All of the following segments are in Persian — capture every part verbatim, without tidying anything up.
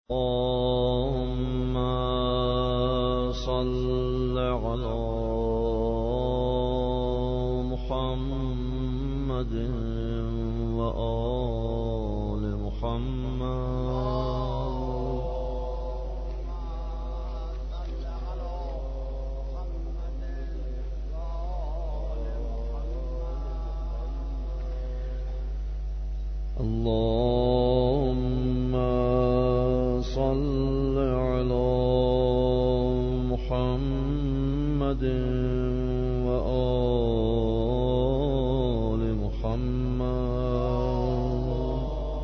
اللهم صل على محمد وآل محمد. اللهم صل على محمد وآل محمد.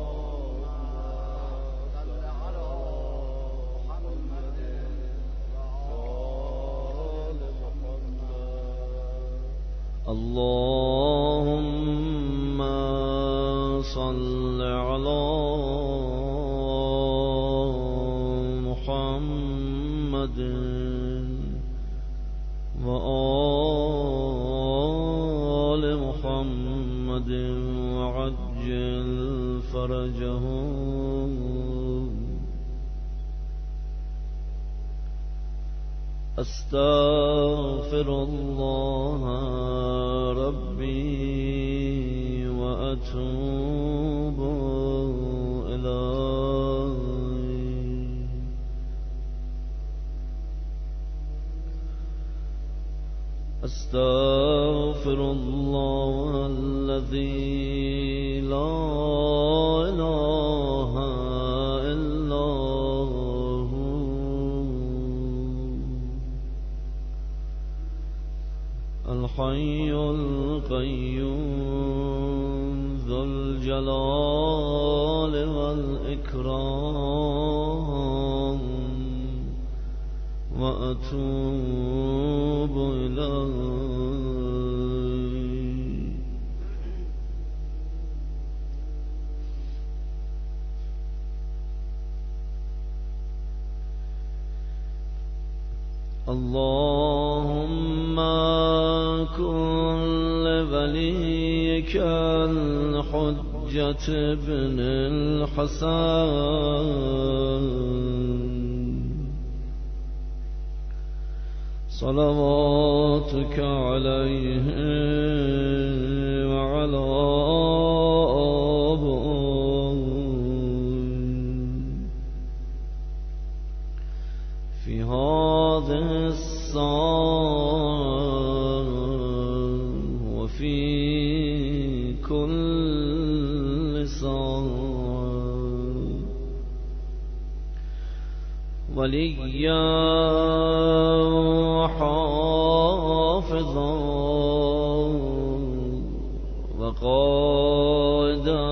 اللهم صل على محمد وآل محمد وعجل فرجهم. أستغفر الله ربي وأتوب إليه. أستغفر الله الذي لا إله إلا هو الحي القيوم ذو الجلال والإكرام وأتوب إليه. اللهم كن لوليك الحجة ابن الحسن صلواتك عليه وعلى آبائه في هذه الساعة وفي كل ساعة وليا وحافظا وقائدا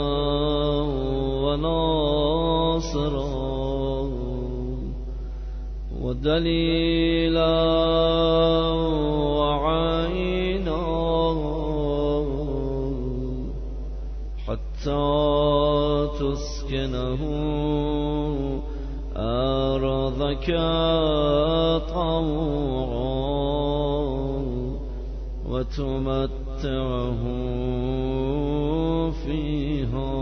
وناصرا ودليلا وعينا حتى تسكنه أرضك طوعا وتمتعه فيها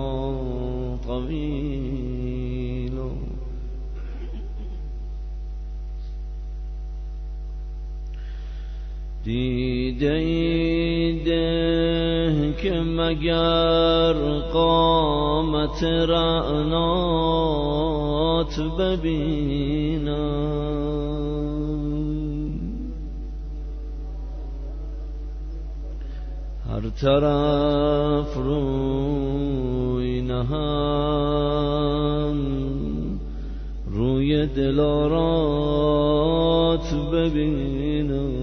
طويلا. دیده که مگر قامت رعنات ببینم هر طرف روی نهم روی دلارات ببینم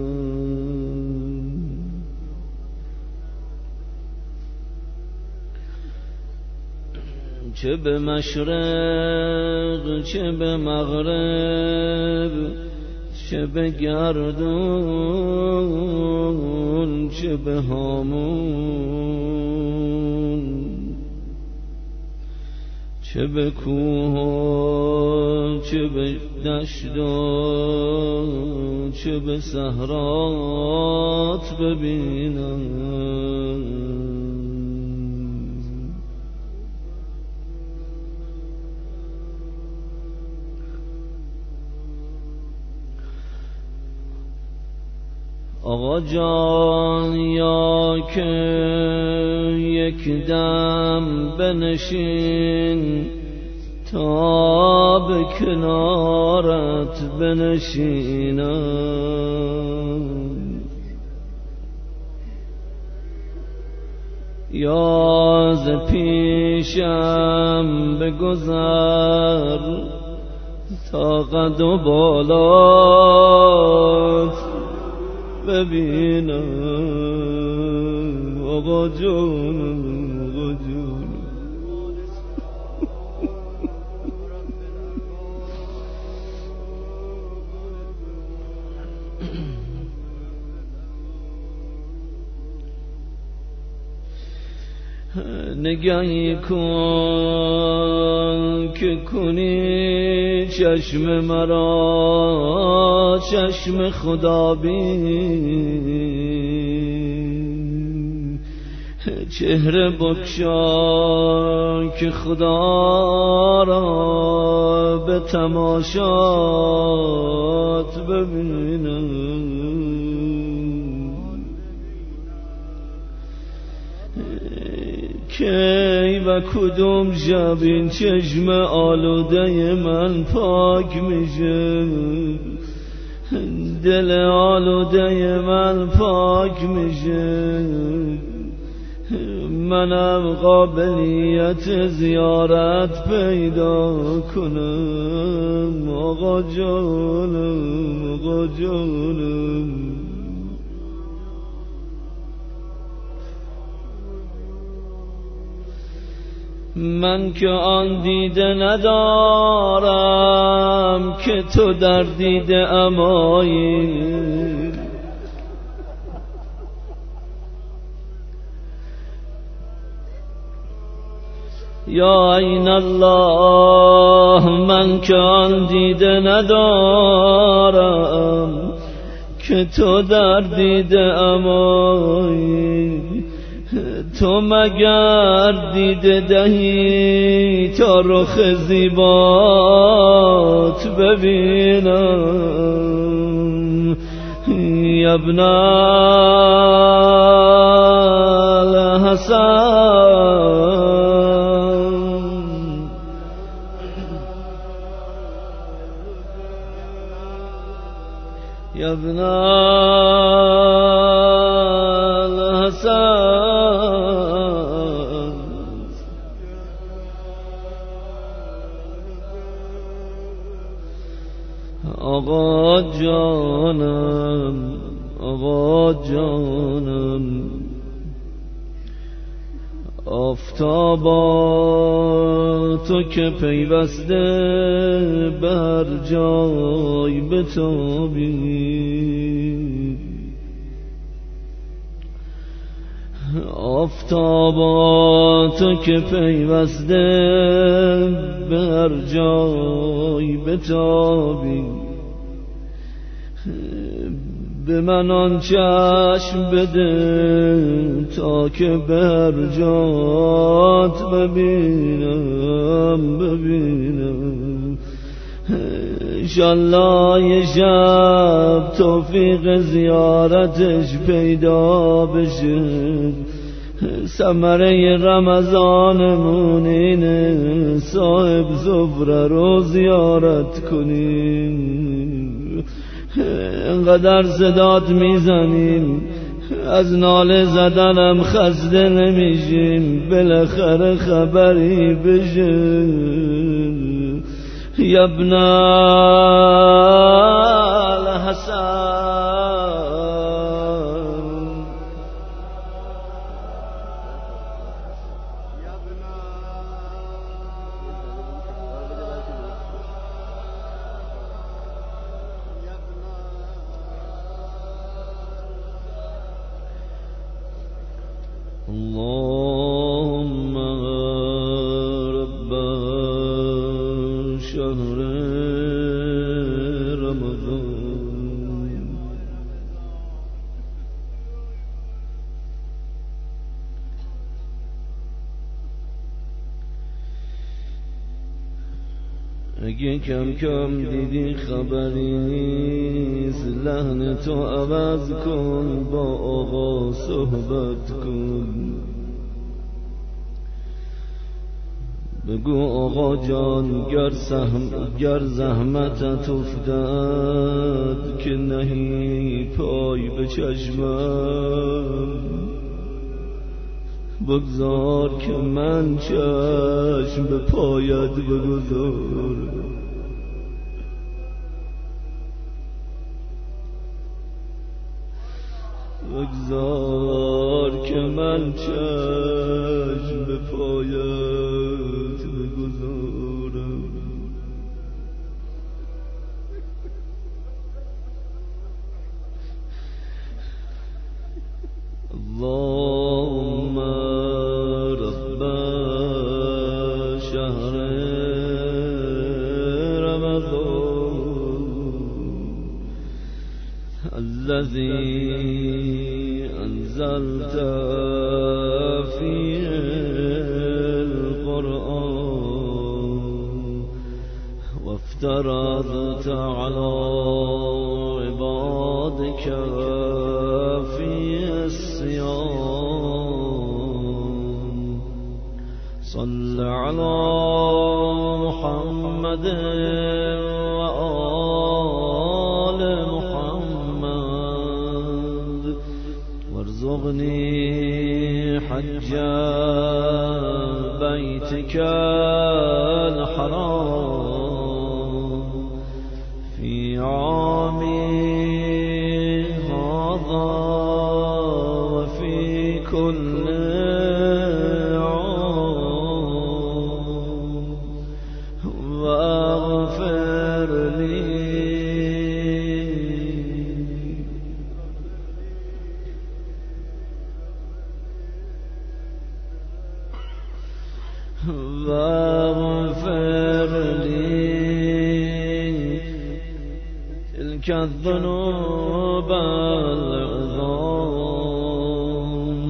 چه به مشرق چه به مغرب چه به گردون چه به هامون چه به کوه چه به دشت چه به صحرات ببینم آقا جان یا که یک دم بنشین تا به کنارت بنشینم، یا ز پیشم بگذر تا قد و بالات ببینم. آقا جونم آقا جونم نگهی کن که کنی چشم مرا چشم خدا بین، چهره بگشا که خدا را به تماشات ببینم. کی و کدوم شب این چشم آلوده من پاک میشه، دل آلوده من پاک میشه، منم قابلیت زیارت پیدا کنم. آقا جانم آقا جانم من که آن دیده ندارم که تو در دیده امایی، یا عین الله من که آن دیده ندارم که تو در دیده امایی. تو مگر دیده دهی تا رخ زیبات ببینم. یا ابن الحسن یا ابن الحسن آقا جانم آقا جانم. آفتابا تو که پیوسته بر جای بتابی، آفتابا تو که پیوسته بر جای بتابی، به من آن چشم بده تا که بر جات ببینم ببینم. انشالله یه شب توفیق زیارتش پیدا بشه، ثمره رمضانمون اینه صاحب زهره رو زیارت کنیم. انقدر صدات میزنیم از ناله زدنم خسته نمیشیم، بالاخره خبری بشه. یا ابن الحسن اللهم رب شهر رمضان دیگه کم کم دیدی خبری نیست، لحن تو عوض کن، با آقا صحبت کن. بگو آقا جان گر, گر زحمتت افتد که نهی پای به چشمم، بگذار که من چشم به پایت بگذارم. بگذار که من چشم به پایت بگذارم. اللهم رب شهر رمضان الذي أنزلت فيه القرآن وافترضت على عبادك فيه الصيام، صل على محمد وآل محمد وارزقني حج بيتك الحرام في عامي هذا وفي كل عام، واغفر لي واغفر لي تلك الذنوب العظام،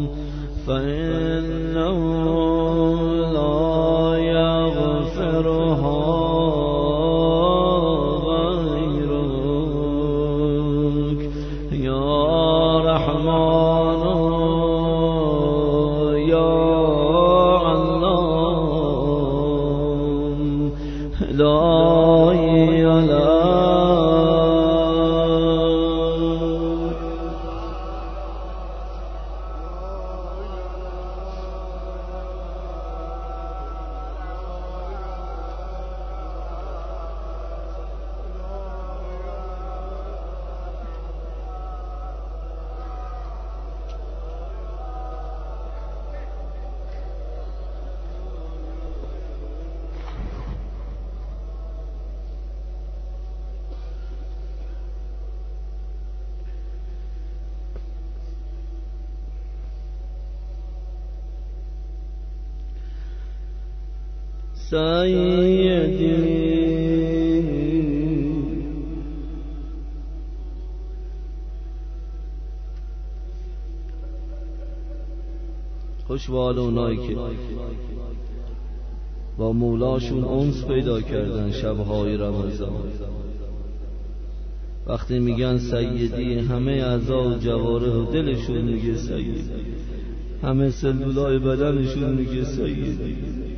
فإنه لا يغفرها غيرك يا رحمن يا علام لا إله سيدي. خوشوال اونایی که با مولاشون انس پیدا کردن شبهای رمضان، وقتی میگن سیدی همه اعضا و جوارح و دلشون میگه سیدی، همه سلولای بدنشون میگه سیدی.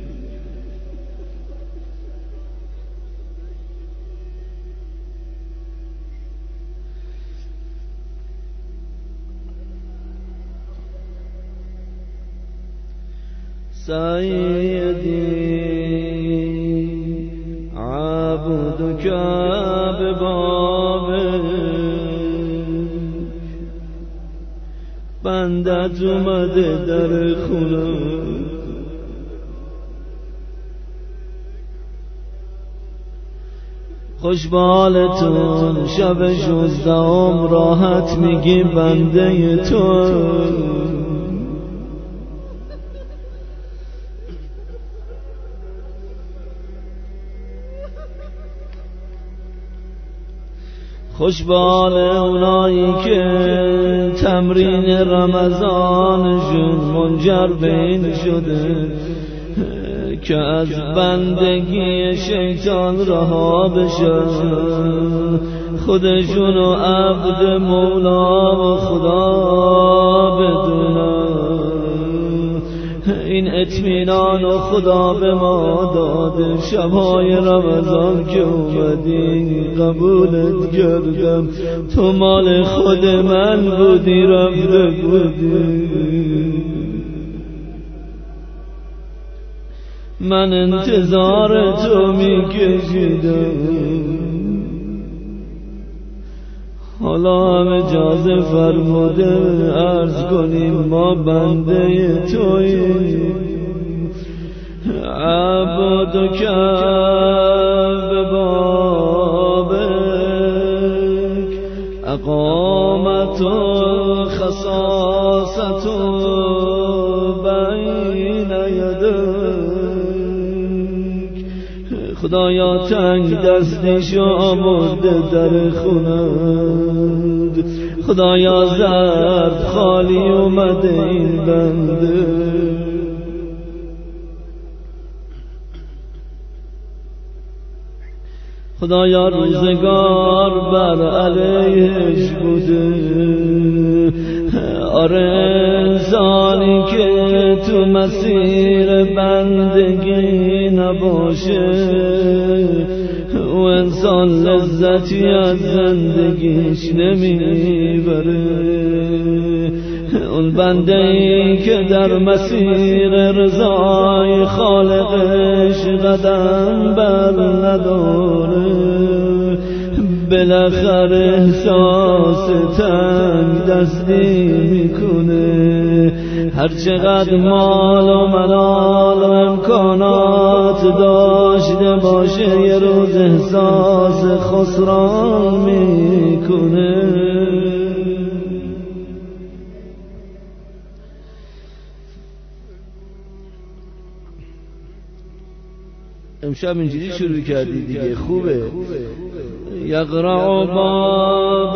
سيدي عبدك ببابك، بندت اومده در خونه، خوشبالتون شب شوزدهم راحت میگی بنده تو، خوشبال اونایی که تمرین رمضانشون منجر به این شده که از بندگی شیطان رها بشن، خودشون و عبد مولا و خدا بدونن. این اطمینان و خدا به ما داده، شبهای رمضان که اومدی قبولت کردم، تو مال خود من بودی رفته بودی، من انتظار تو میکشیدم. حالا هم اجازه فرموده عرض کنیم ما بنده توییم، عبدک ببابک، اقامت و خصاصت بین یدک. خدایا تنگ دستیشو آورده در خونند، خدایا ظرف خالی اومده این بنده، خدایا روزگار بر علیهش بوده. آره انسانی که تو مسیر بندگی نباشه، او انسان لذتی از زندگیش نمیبره. اون بنده ای که در مسیر رضای خالقش قدم بر نداره، بالاخره احساس تنگ دستی میکنه. هر چقدر مال و منال و امکانات داشته باشه، یه روز احساس خسران میکنه. امشب اینجوری شروع کردی دیگه، خوبه. یقرأ باب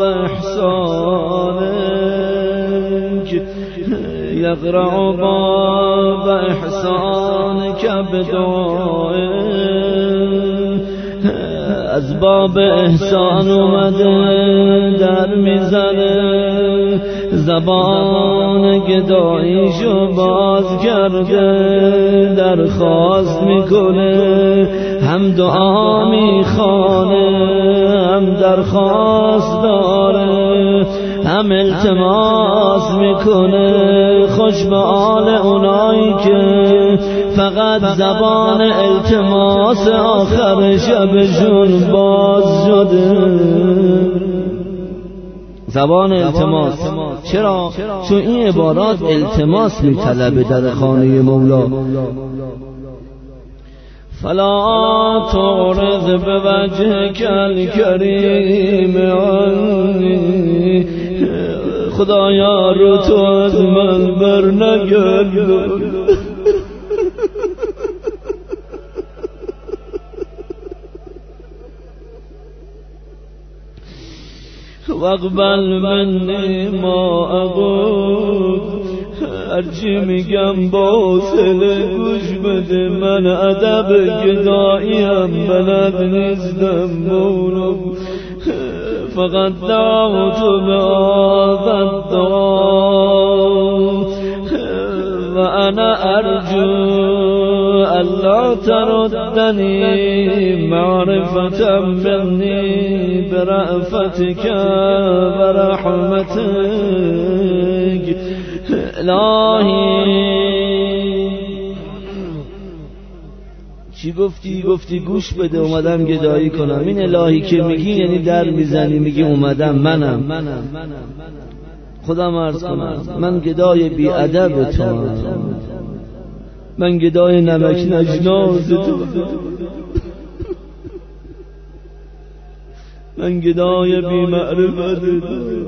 احسانک، یقرأ باب احسانک بدعائه. از باب احسان اومده در میزنه، زبان گداییشو باز کرده، درخواست میکنه، هم دعا میخوانه، هم درخواست داره، هم التماس میکنه. خوش به آل اونایی که فقط زبان التماس آخر شبشون باز شده. زبان التماس، چرا؟ چون این عبارات التماس میطلبه در خانه مولا. فلا تعرض بوجهک الکریم عنی، خدایا رو تو از من بر نگردان. واقبل منی ما اقول، هرچی میگم با حوصله گوش بده، من ادب گداییم بلد نیستم مولا. فقط دعوت به آبد دعا و انا ارجو الله تردنی معرفتا منی برأفتک و رحمتک. الهی چی گفتی؟ گفتی گوش بده، اومدم گدایی کنم. این الهی که میگی یعنی در میزنی، میگی اومدم منم. خودم عرض کنم من گدای بی ادب تو، من گدای نمک نجناز تو، من گدای بی معرفت تو.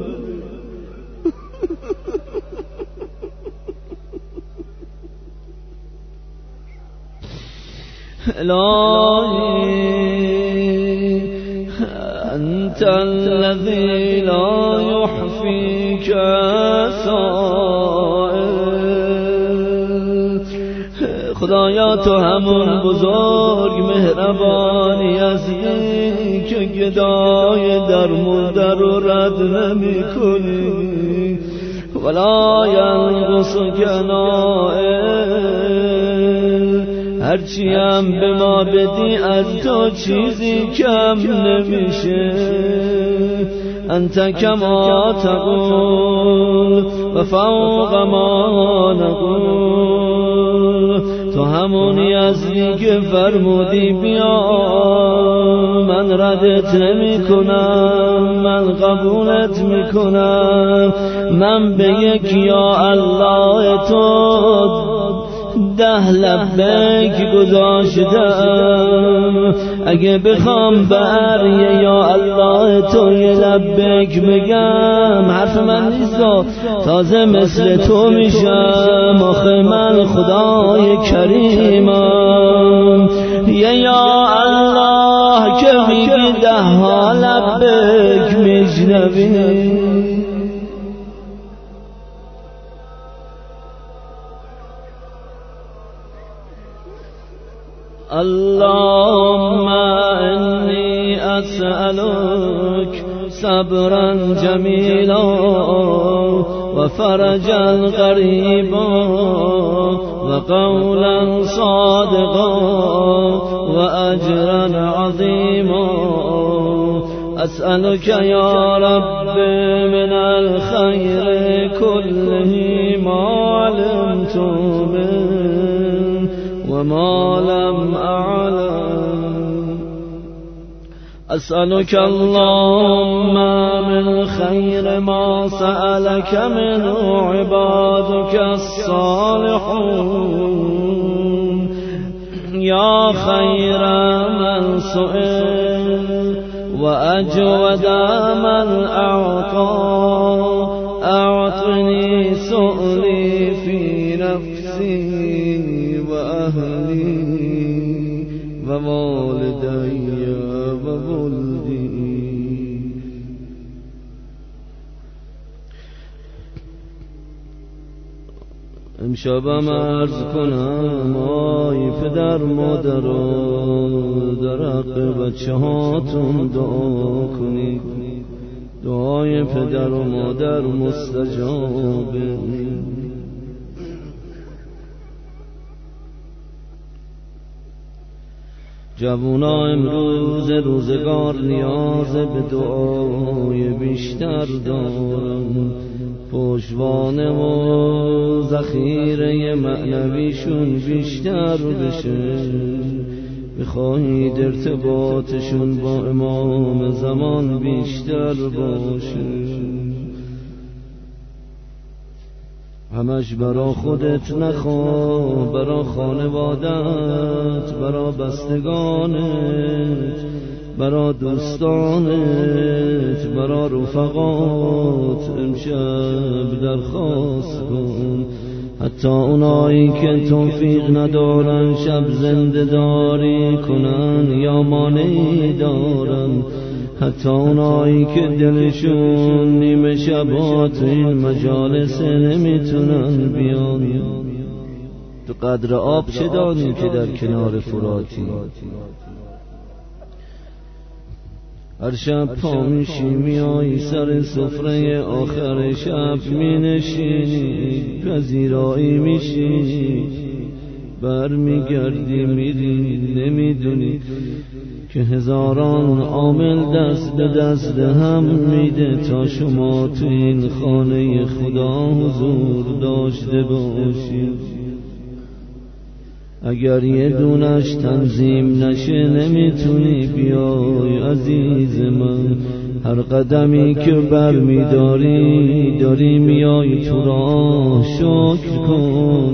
الهی انت الذی لا یحفیک سائل، خدایا تو همون بزرگ مهربانی هستی که گدای در مرده رو رد نمی کنی ولا ینقص کنائل هرچی هم به ما بدی از تو چیزی کم نمیشه انت کما تقول و فوق ما نقول تو همونی هستی که فرمودی بیا من ردت نمی کنم من قبولت می کنم من به یک یا الله تو ده لبیک گذاشتم اگه بخوام بر یا الله تو یه لبیک بگم حرف من نیست تازه مثل تو میشم آخه من خدای کریمم یه یا الله که میگی ده ها لبیک میشنوی اللهم إني أسألك صبرا جميلا وفرجا قريبا وقولا صادقا وأجرا عظيما أسألك يا رب من الخير كله ما علمت منه وما لم أعلم أسألك اللهم من خير ما سألك منه عبادك الصالحون يا خير من سئل وأجود من أعطى أعطني سؤلي في نفسي وأهلي ووالدي وولدي امشبم عرض کنم آی پدر مادر در حق بچه هاتون دعا کنید دعای پدر و مادر مستجابه جوونا امروز روزگار نیاز به دعای بیشتر دارن پشتوانه و ذخیره معنویشون بیشتر بشه بخواهید ارتباطشون با امام زمان بیشتر باشه همش برا خودت نخواه برا خانوادت برا بستگانت برا دوستانت برا رفقات امشب درخواست کن حتی اونایی که توفیق ندارن شب زنده داری کنن یا مانعی دارن حتی اونایی که دلشون نیمه شبات این مجالس نمیتونن بیان تو قدر آب چه دانی که در کنار فراتی هر شب پا میشی میایی سر سفره آخر شب مینشینی پذیرایی میشی بر میگردی میری نمیدونی که هزاران عامل دست به دست هم میده تا شما تو این خانه خدا حضور داشته باشید اگر یه دونش تنظیم نشه نمیتونی بیای عزیز من هر قدمی که بر میداری داری میای تو راه شکر کن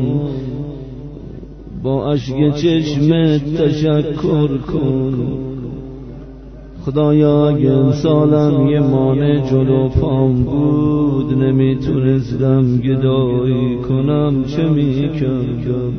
با اشک چشمت تشکر کن خدایا اگه امسالم یه مانع جلو پام بود نمیتونستم گدایی کنم چه میکردم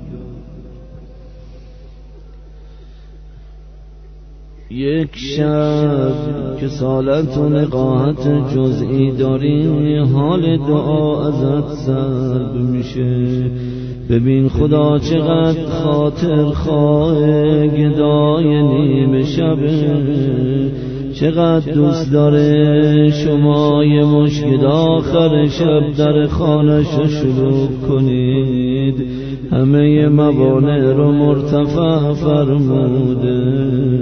یک شب که سالت و نقاهت جزئی داریم حال دعا ازت سلب میشه ببین خدا چقدر خاطر خواه گدای نیمه شبه، چقدر دوست داره شما یه مشکل آخر شب در خانش شروع کنید، همه موانع رو مرتفع فرموده.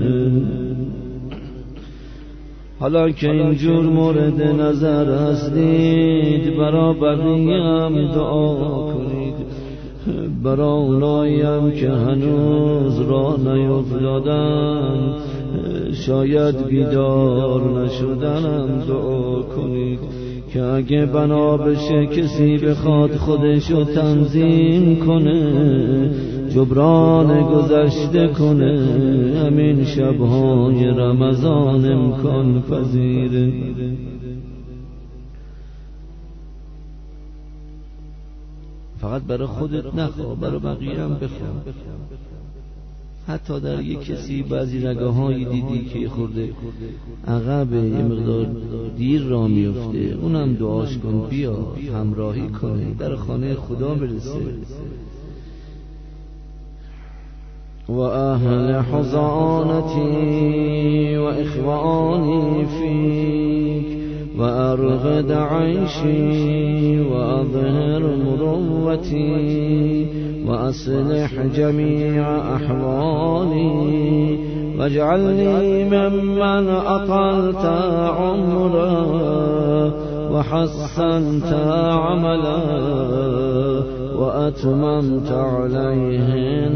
حالا که اینجور مورد نظر هستید برا بقیه هم دعا کنید، برا اونایی هم که هنوز راه نیفتادن شاید بیدار نشدنم دعا کنید که اگه بنا بشه کسی بخواد خودشو تنظیم کنه، جبران گذشته کنه، همین شبهای رمضان امکان پذیره. فقط برای خودت نخواه، برای بقیه هم بخواه. حتی در یک کسی بعضی رگاهایی دیدی که خورده عقب یه مقدار دیر را میفته، اونم دعاش کن بیا همراهی کنه در خانه خدا برسه. و اهل حضانتی و اخوانی فیک و ارغد عیشی و اظهر مروتی و اصلح جمیع احوالی واجعلنی ممن اطلت عمره و حسنت عمله و اتممت علیه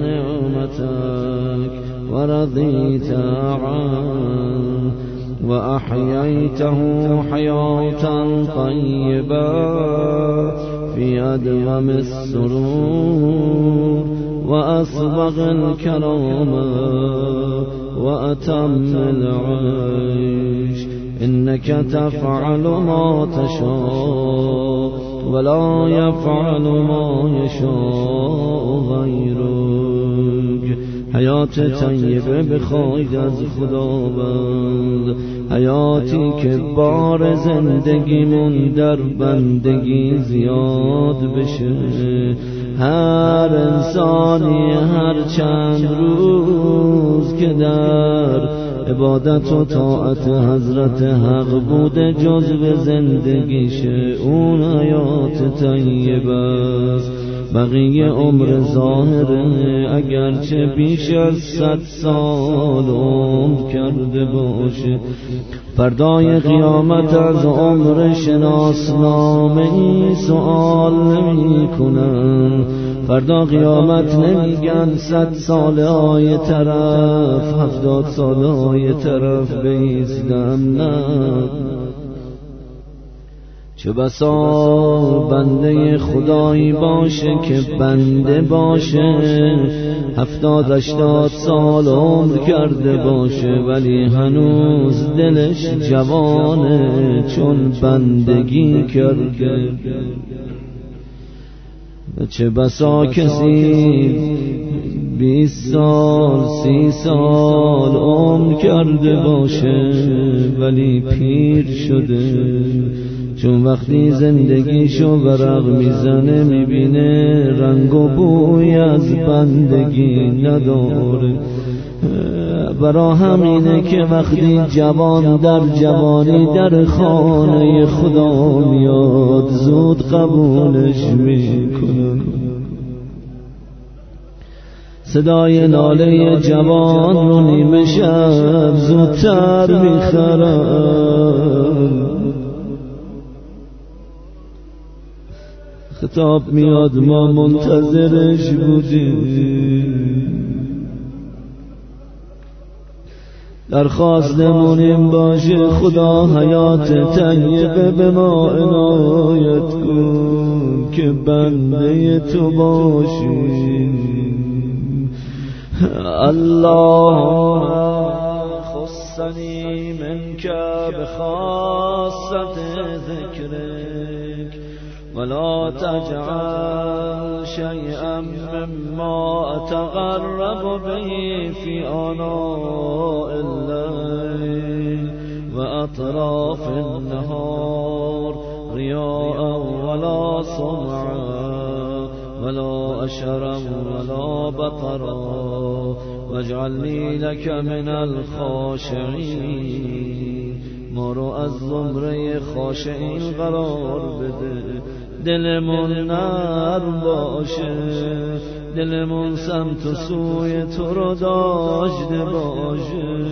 نعمتك و رضیت عنه و احییته حیاة طیبة فی ادوم السرور و اسبغ الکرامة و اتم العیش انك تفعل ما تشاء ولا يفعل ما يشاء غيرك. حیات طیبه بخواید از خداوند، حیاتی که بار زندگیمون در بندگی زیاد بشه. هر انسانی هر چند روز که در عبادت و طاعت حضرت حق بوده جزو زندگیشه، اون حیات طیبه است. بقیه عمر ظاهره، اگرچه بیش از صد سال عمر کرده باشه، فردای قیامت از عمر شناسنامه ای سؤال نمی کنن. فردا قیامت نمیگن صد ساله های طرف هفتاد ساله های طرف بیستم، نه. چه بسا بنده خدایی باشه که بنده باشه هفتاد هشتاد سال عمر کرده باشه ولی هنوز دلش جوانه چون بندگی کرده. چه بسا کسی بیست سال سی سال عمر کرده باشه ولی پیر شده، چون وقتی زندگیشو ورق میزنه میبینه رنگ و بوی از بندگی نداره. برا همینه که وقتی جوان در جوانی در خانه خدا میاد زود قبولش میکنن. صدای ناله جوان رو نیمه شب زودتر میخرن. خطاب میاد ما منتظرش بودیم، درخواستمونیم باشه خدا حیات طیبه به ما عنایت کن که بنده تو باشیم. اللهم خصنی منک بخاصت ذکرک ولا تجعل شيئا مما أتغرب به في آناء الليل وأطراف النهار رياء ولا سمعا ولا أشرا ولا بطرا واجعلني لك من الخاشعين. ما رو از زمره خاشعین قرار بده، دلمون نرم باشه، دلمون سمت و سوی تو رو داشته باشه.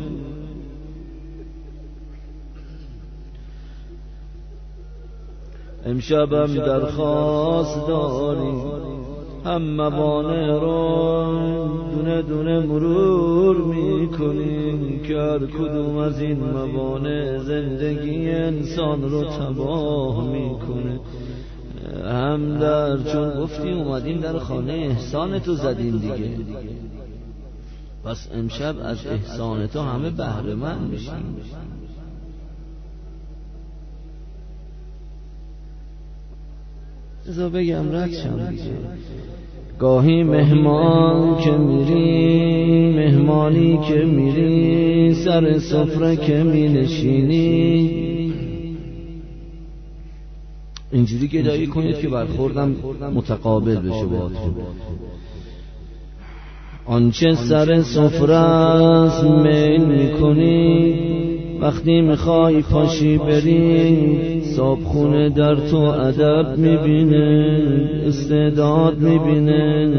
امشبم درخواست داریم هم موانع رو دونه دونه مرور میکنیم که هر کدوم از این موانع زندگی انسان رو تباه میکنه. هم در چون گفتی اومدیم در خانه احسان تو زدیم دیگه، پس امشب از احسان تو همه بهره مند میشیم. ازا بگم رد شم دیگه. گاهی مهمان که میری، مهمانی که میری، سر سفره که می نشینی، اینجوری گدایی کنید که برخوردم متقابل بشه باهاتون. آنچه سر سفره است میل میکنی، وقتی میخوای پاشی بری، صابخونه در تو ادب میبینه، استعداد میبینه،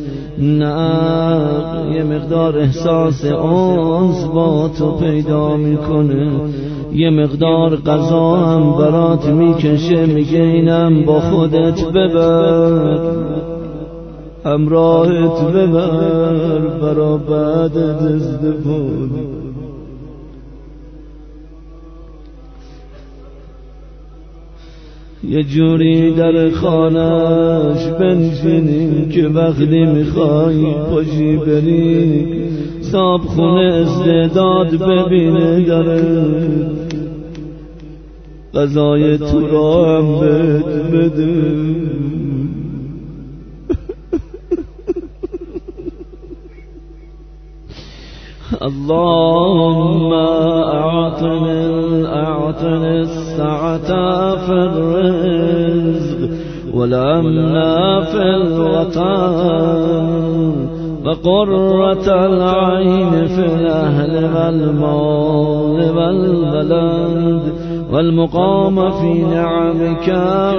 نه یه مقدار احساس انس با تو پیدا میکنه، یه مقدار قضا هم برات میکشه، میگه اینم با خودت ببر، همراهت ببر برا بعدت ازدواج. یه جوری در خانه‌اش بنشینی که وقتی میخوای پاشی بری، صابخونه استعداد ببینه داره، غذای تو را هم بهت بده. اللهم اعطني اعطني السعة في الرزق والأمن في الوطن وقرة العين في الأهل والمال والبلد والمقام في نعمك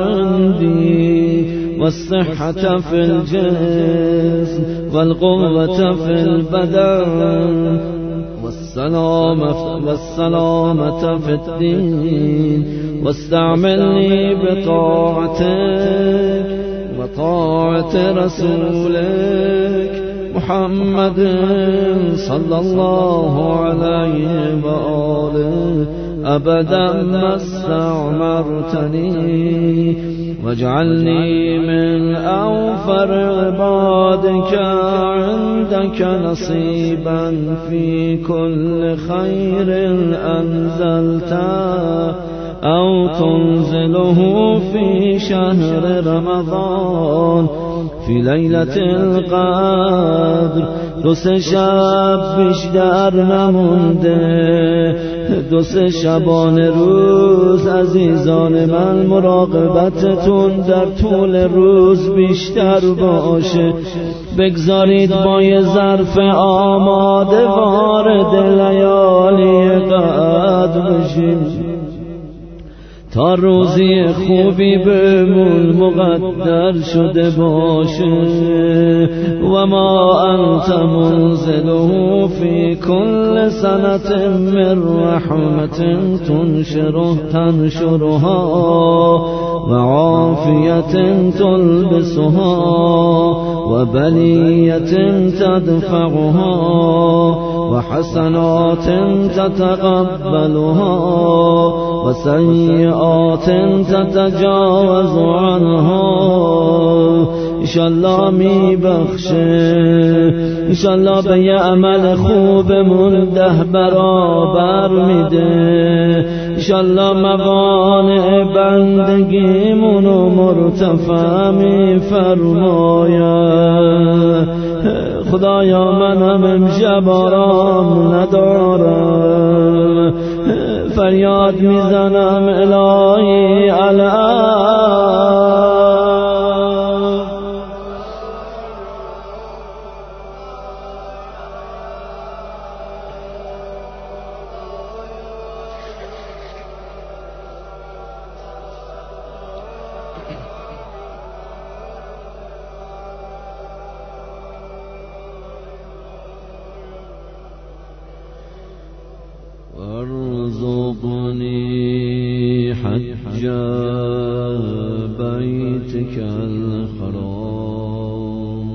عندي والصحة في الجسم والقوة في البدن والسلامة والسلامة في الدين. واستعملني بطاعتك وطاعة رسولك محمد صلى الله عليه وآله أبدا ما استعمرتني، واجعلني من أوفر عبادك عندك نصيبا في كل خير أنزلته أو تنزله في شهر رمضان في ليلة القدر. دو سه شب بیشتر نمونده، دو سه شبانه روز عزیزان من، مراقبتتون در طول روز بیشتر باشه. بگذارید با یه ظرف آماده وارد لیالی قدر بشیم تا روزی خوبی بهمون مقدر شده باشه. و ما انت منزله فی کل سنة من رحمت تنشره تنشرها و عافیت تلبسها و بلیت تدفعها و حسنات تتقبلها و سیئات تتجاوز عنها. انشالله می بخشه، انشالله به یه عمل خوبمون ده برابر میده، انشالله موانع بندگیمونو مرتفع می فرماید. خدایا منم امشب آرام ندارم، فریاد میزنم الهی الان وارزقني حج بيتك الحرام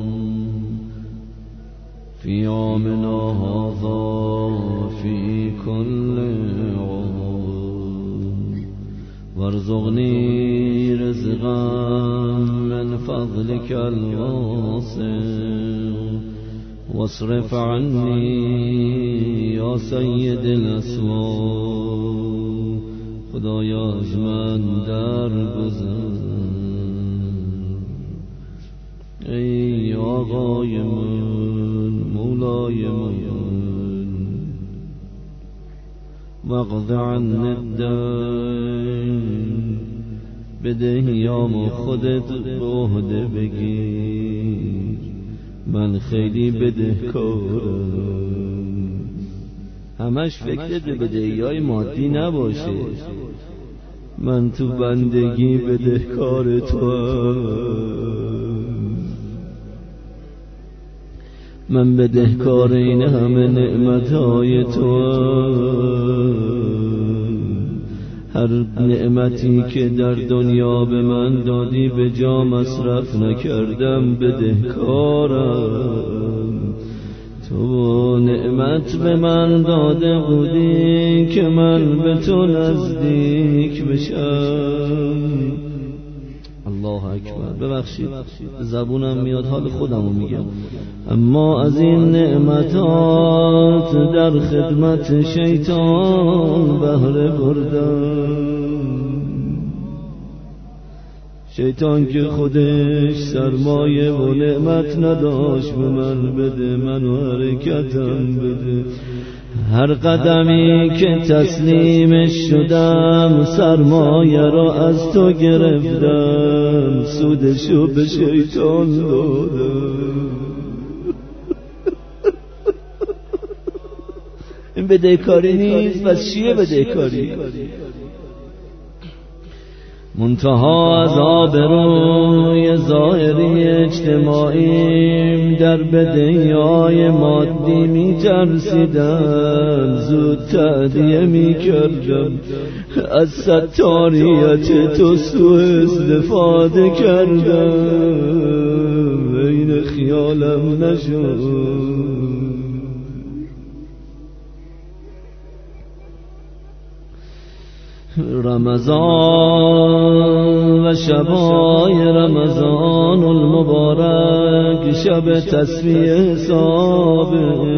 في عامنا هذا في كل عام وارزقني رزقا من فضلك الواسع واصرف عني یا سید الاسماء خدایا از من در گذر ای آقای من مولای من واقض عن الدین بده یا خودت به عهده بگیر من خیلی بدهکارم همش فکرت بدهی‌های مادی نباشه من تو بندگی بدهکار توام من بدهکار این همه نعمتهای توام هر نعمتی که در دنیا به من دادی به جا مصرف نکردم بدهکارم تو نعمت به من داده بودی که من به تو نزدیک بشم الله اکبر ببخشید زبونم میاد حال خودمو میگم اما از این نعمتات در خدمت شیطان بهره بردم شیطان که خودش سرمایه و نعمت نداشت به من بده منو حرکتم بده هر قدمی که تسلیمش شدم سرمایه را از تو گرفتم سودشو به شیطان دادم این بدهکاری نیست بس چیه بدهکاری منتها از آبروی ظاهری اجتماعیم در بدهی‌های مادی می ترسیدم زود تأدیه می کردم از ستاریت تو سوء استفاده کردم این خیالم نشد رمضان و شبای رمضان المبارک شب تصفیه حساب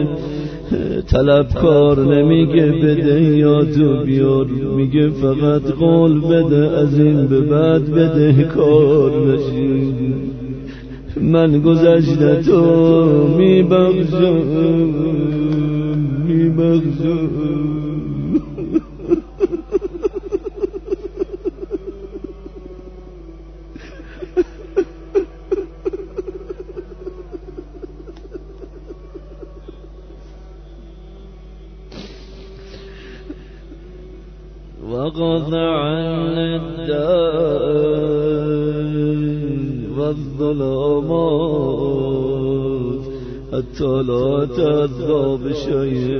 طلبکار نمیگه بده یا تو بیار میگه فقط قول بده از این به بعد بده کار نشی من گذشته تو میبخشم میبخشم وقضى عن الدين والظلامات حتى لا تذهب بشيء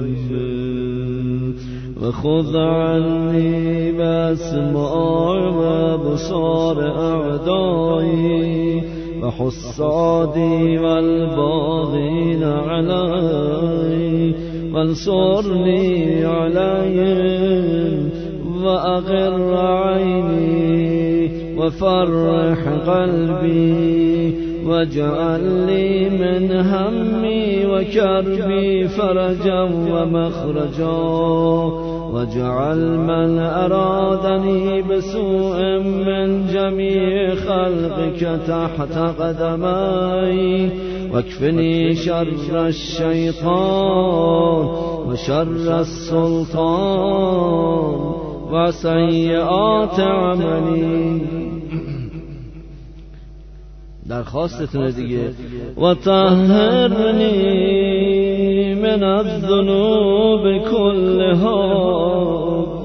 وخذ عني بأسماع وبصار أعدائي وحصادي والباغين علي وانصرني عليهم وأغر عيني وفرح قلبي واجعل لي من همي وكربي فرجا ومخرجا واجعل من أرادني بسوء من جميع خلقك تحت قدمي واكفني شر الشيطان وشر السلطان وسیئات عملی درخواستتونه دیگه و طهرنی من الذنوب كلها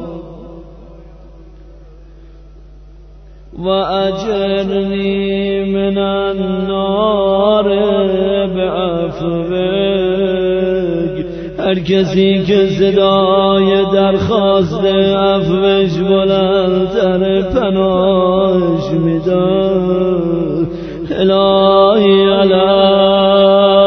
و اجرنی من النار بعفوك هر کسی که صدای درخواست عفوش بلندتر پناهش میداد. الهی الهی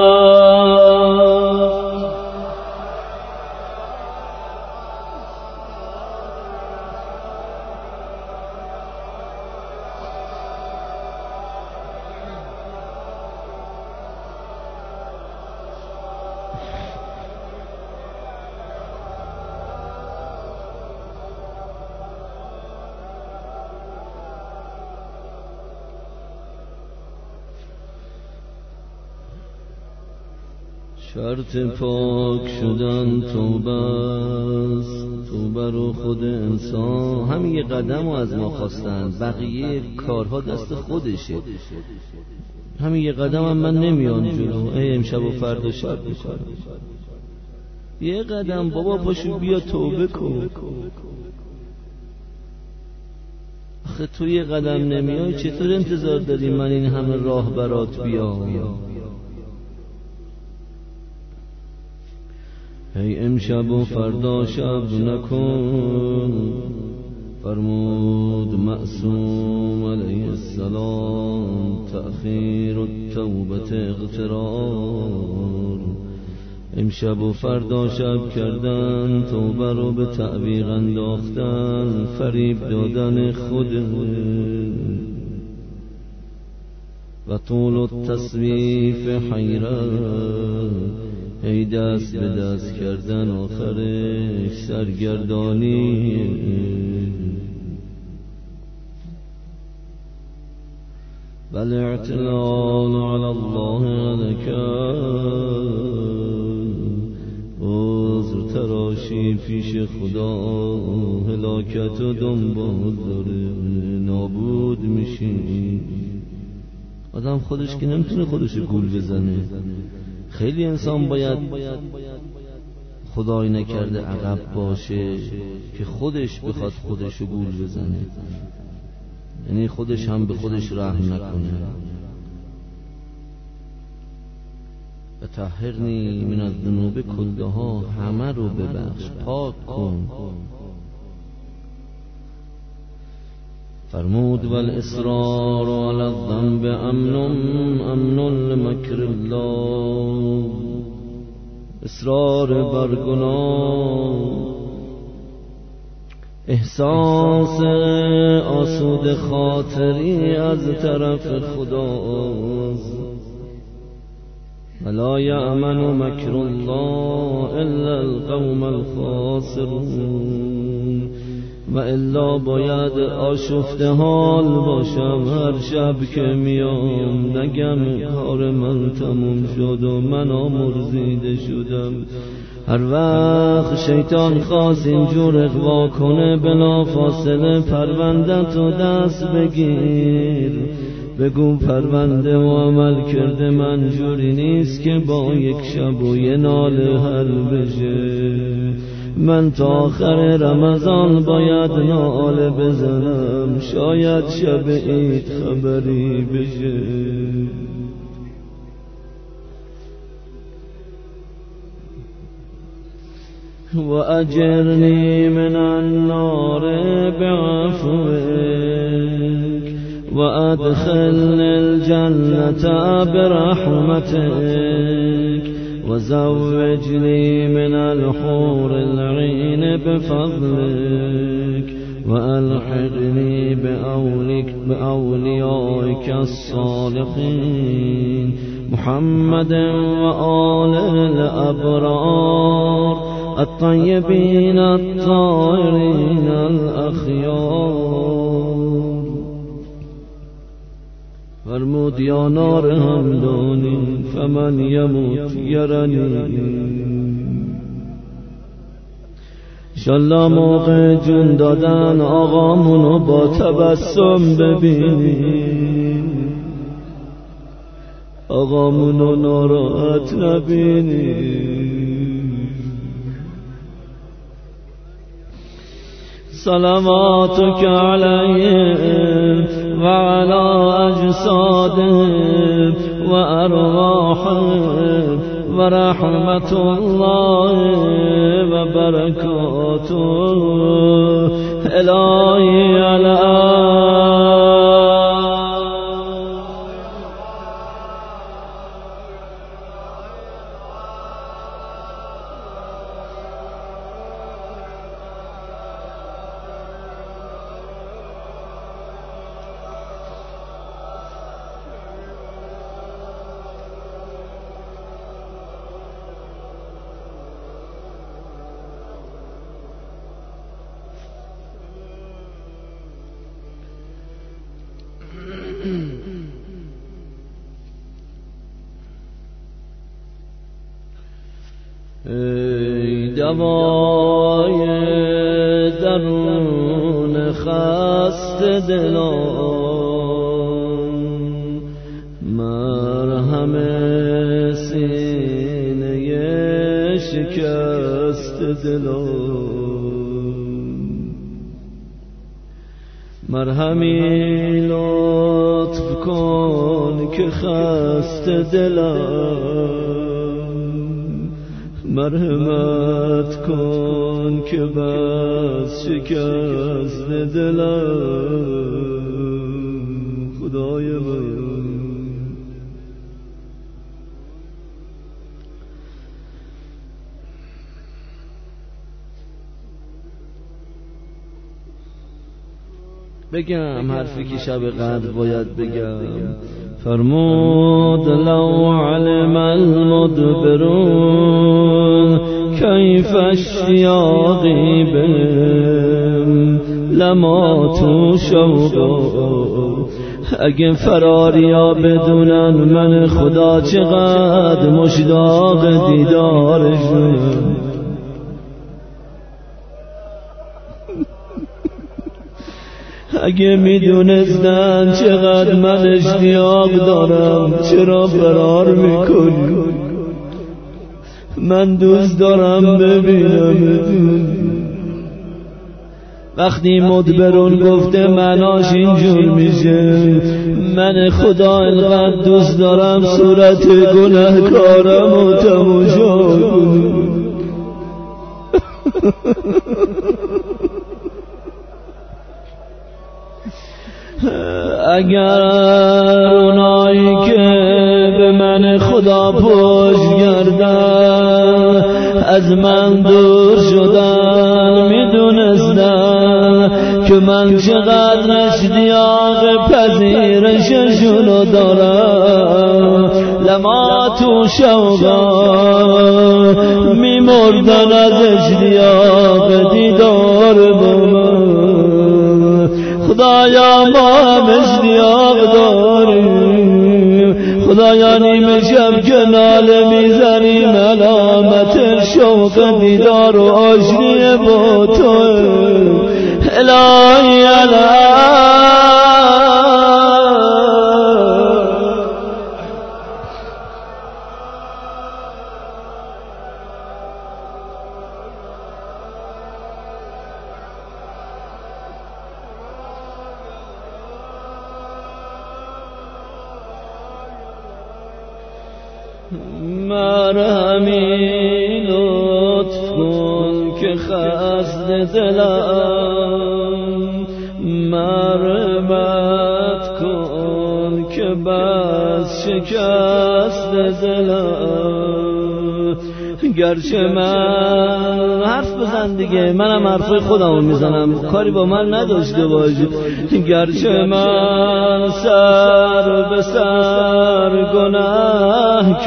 شرط پاک شدن توبه است، توبه رو خود انسان همین یه قدم رو از ما خواستن، بقیه کارها دست خودشه. همین یه قدم هم من نمیام جلو، ای امشب و فردا شب میکنم. یه قدم بابا پاشو بیا توبه کن. آخه تو یه قدم نمیای چطور انتظار داری من این همه راه برات بیام؟ ای امشب و فردا شب نکن، فرمود معصوم علیه السلام، تأخیر التوبت اغترار. امشب و فردا شب کردن، توبه رو به تعویق انداختن، فریب دادن خود و طول التصویف حیرت، ای دست به دست کردن آخرش سرگردانی. بل اعتلال علی الله نکرد، عذر تراشی پیش خدا هلاکت و دنبال داره، نابود میشی. آدم خودش که نمیتونه خودش گول بزنه. خیلی انسان باید خدای نکرده عقب باشه که خودش بخواد خودشو گول بزنه، یعنی خودش هم به خودش رحم نکنه. و طهرنی من الذنوب کلها، همه رو ببخش، پاک کن. فرمود والاصرار علی الذنب امن امن لمکر الله، اصرار بر گناه احساس آسوده خاطری از طرف خداست. ولا یأمن مکر الله الا القوم الخاسرون. و الا باید آشفته حال باشم هر شب که میام، نگم کار من تموم شد و من آمرزیده شدم. هر وقت شیطان خواست اینجور اغوا کنه، بلا فاصله پرونده تو دست بگیر، بگو پرونده و عمل کرده من جوری نیست که با یک شب و یه ناله حل بشه. من تا آخر رمضان باید ناله بزنم، شاید شب عید خبری بشه. و اجرنی من النار بعفوک و ادخلنی الجنة برحمتك و زوجنی من الحور العین بفضلك و الحقنی باولیائک الصالحین محمد و آل الابرار الطیبین الطاهرین الاخیار. فرمود یا نار همدانی فمن یموت یرنی. انشالله موقع جون دادن آقامونو با تبسم ببینی، آقامونو ناراحت نبینی. صلواتك عليهم وعلى أجسادهم وأرواحهم و رحمت الله و برکاته الهی علی ای دوای درون خسته دلان، مرهم سینه شکست دلان، مرهمی لطف کن که خسته دلان، مرحمت کن که بس شکست دلم خدای من. بگم حرفی که شب قدر باید بگم. فرمود لو علم المدبرون کیف اشتیاقی بهم لما تو شوقا، اگه فراریا بدونن من خدا چقدر مشتاق دیدارشونم. اگه میدونستن چقدر من اشتیاق دارم چرا فرار میکنی؟ من دوست دارم ببینم. وقتی مدبرون گفته معناش اینجور میشه من خدا اینقدر دوست دارم صورت گناهکارم و تماشا کنم. اگر اونایی که به من خدا پشت کردن از من دور شدن میدونستن که من چقدر اشتیاق پذیرششونو دارم، لما تو شوقا میمردن از اشتیاق دیدار با من. خدایا ما هم اشتیاق داریم، خدایا نیمه شب که ناله میزنیم علامت شوق دیدار و آشنی با تو الهی الهی. مرهمی لطف کن که خسته دلم، مرحمت کن که بس شکست دلم. گرچه من حرف بزن دیگه، منم حرفای خودمو میزنم کاری با من نداشته باشی. گرچه من سر به سر گناه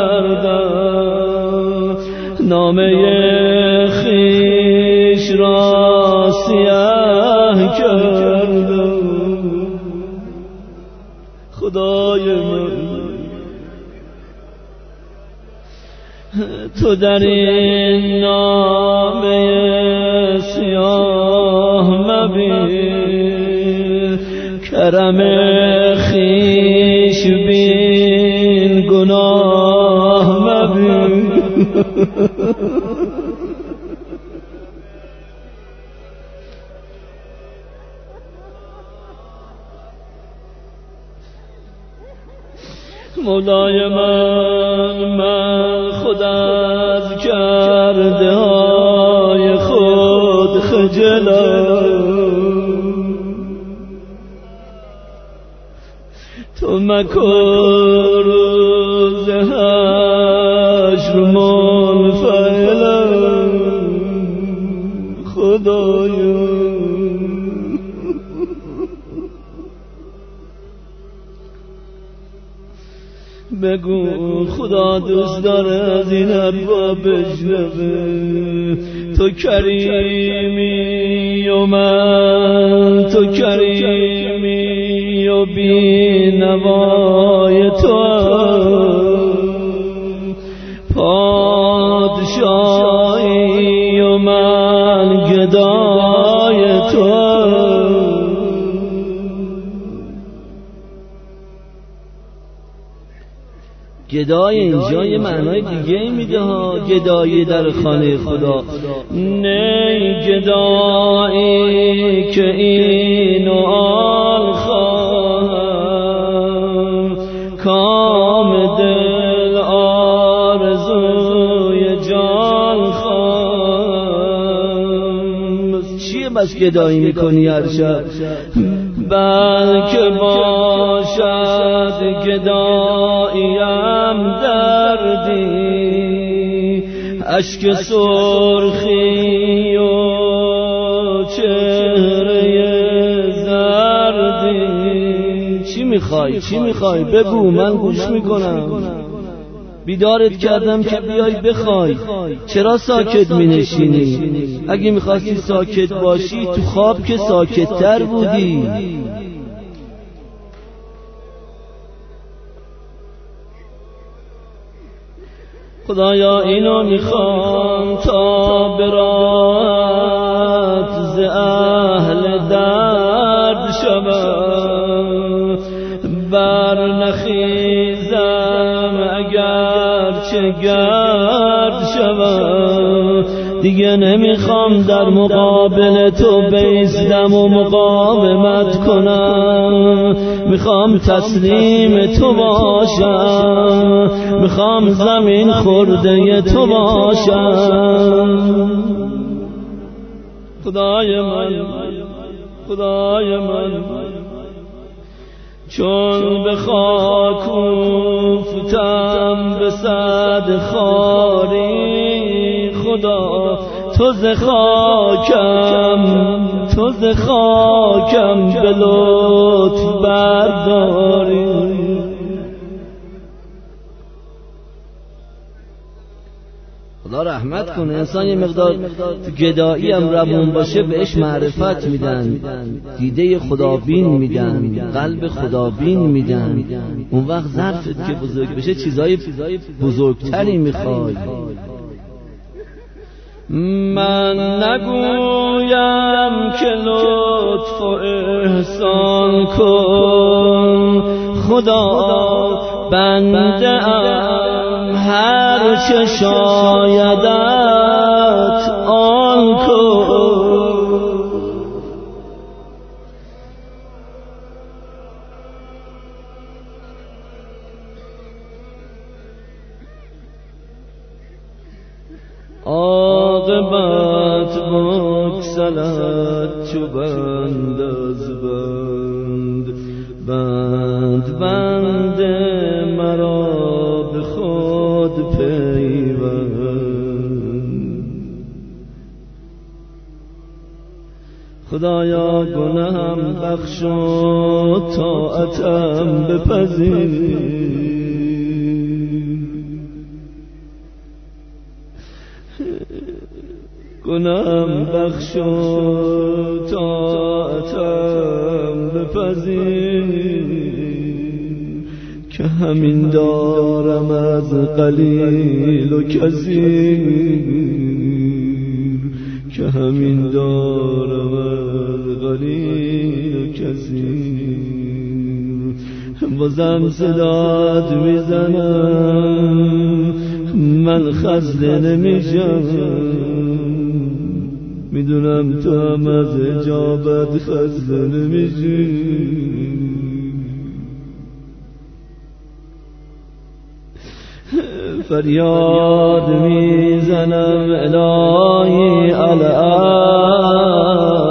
کردم، نامه خیش را سیاه کردم، خدای من تو در این نامه سیاه مبین، کرم خیش بین گناه مبین. مولای من من خود از کرده های خود خجلم، تو مکن روز حشر منفعلم خدایا. بگو خدا دوست داره از این حرفا بشنوه، تو کریمی و من تو کریمی و بی نوای تو پادشاهی و من گدای تو. گدای اینجا یه معنای دیگه میده ها، گدایی در خانه خدا، نه گدایی که این و آن خواهم، کام دل آرزوی جان خواهم. چیه بس گدایی میکنی هر شب؟ بلکه باشد گداییم دردی، اشک سرخی و چهره زردی. چی میخوای؟ چی میخوای؟ بگو من گوش میکنم. بیدارت کردم که بیای بخوای، چرا ساکت می نشینی؟ اگه میخواستی ساکت باشی تو خواب که ساکت تر بودی. خدایا اینو میخوام تا برات ز اهل درد شوم، بر نخیزم اگر چه گرد شوم. دیگه نمیخوام در مقابل تو بیستم و مقاومت کنم، میخوام تسلیم تو باشم، میخوام زمین خورده تو باشم. خدای من خدای من چون به خاک افتم به صد خاری، خدا تو ز خاکم تو ز خاکم به لطف برداری. خدا رحمت کنه، انسان یه مقدار گدایی هم روون باشه بهش معرفت میدن، دیده خدابین میدن، قلب خدابین میدن. اون وقت ظرفت که بزرگ بشه چیزای بزرگتری میخوای. من نگویم که لطف و احسان کن، خدا بنده ام هر چه شایدت آن کن. عاقبت بگسلد چو بند از بند، بند بند مرا به خود پیوند. خدایا گناهم بخش و طاعتم بپذیر، گناهم بخش و طاعتم بپذیر، که همین دارم از قلیل و کثیر، که همین دارم از قلیل و کثیر. بازم صدات میزنم من خسته نمیشم، میدونم تو هم از اجابت خسته نمیشی. فریاد میزنم الهی الان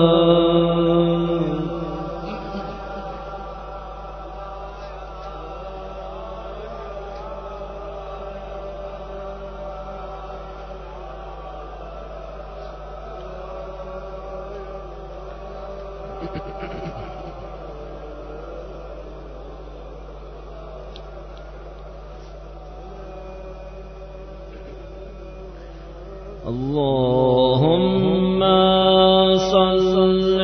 اللهم صل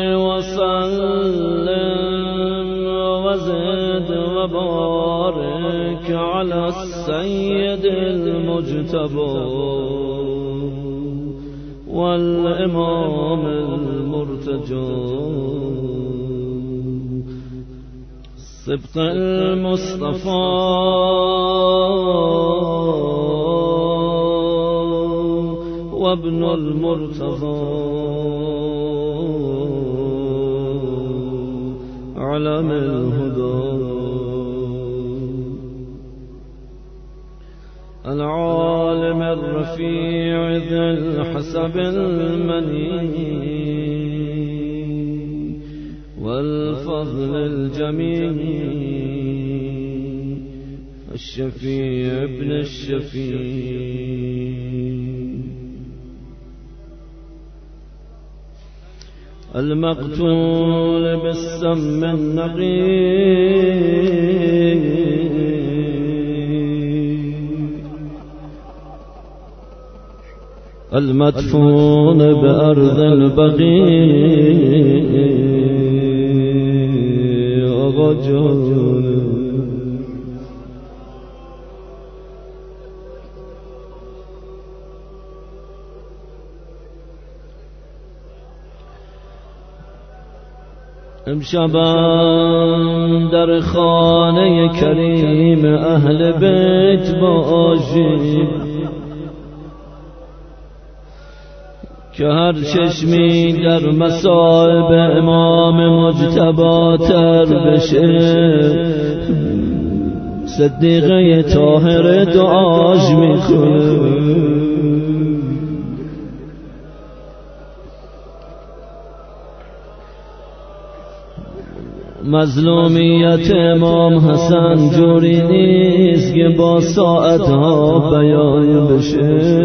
وسلم وزد وبارك على السيد المجتبى والإمام المرتجى سبط المصطفى وابن المرتضى علم الهدى العالم الرفيع ذي الحسب المني والفضل الجميل الشفيع ابن الشفيع المقتول بالسم النقي المدفون بأرض البقيع رجل امشبم در خانه کریم اهل بیت باشیم که هر چشمی در مصائب امام مجتبی تر بشه صدیقه طاهر دعاش میخونه مظلومیت امام حسن جوری نیست که با ساعتها بیان بشه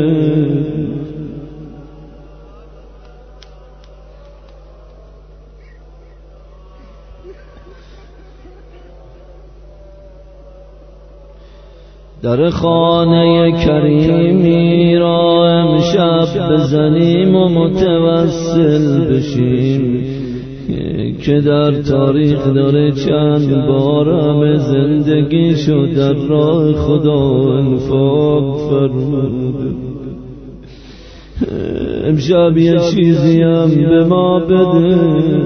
در خانه کریمی را امشب بزنیم و متوسل بشیم که در تاریخ داره چند بارم زندگیشو در راه خدا انفاق فرموده. امشب یه چیزی هم به ما بده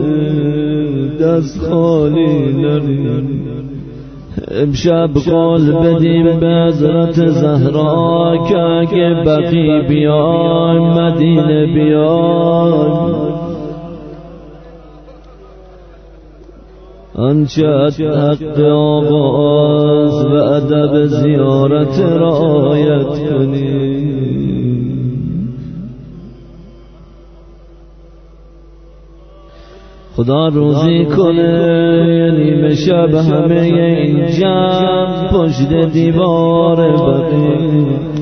دست خالی نریم. امشب قول بدیم به حضرت زهرا که اگه بقی بیایم مدینه بیایم آنچه حق آغاز و ادب زیارت رعایت کنیم. خدا روزی کنه یعنی مشب همه این جمع پشت دیوار بقی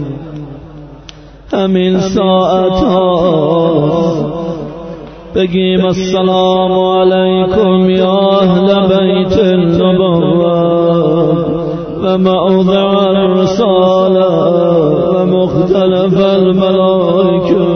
همین ساعت ها بگیم السلام علیکم یا اهل بیت النبوة و موضع الرسالة و مختلف الملائکه.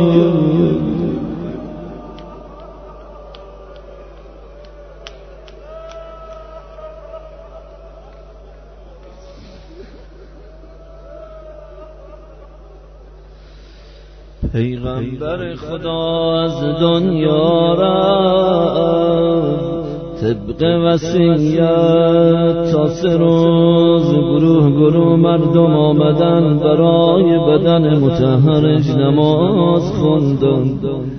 پیغمبر خدا از دنیا رفت طبق وصیت تا سه روز گروه گروه مردم آمدن برای بدن مطهرش نماز خوندن.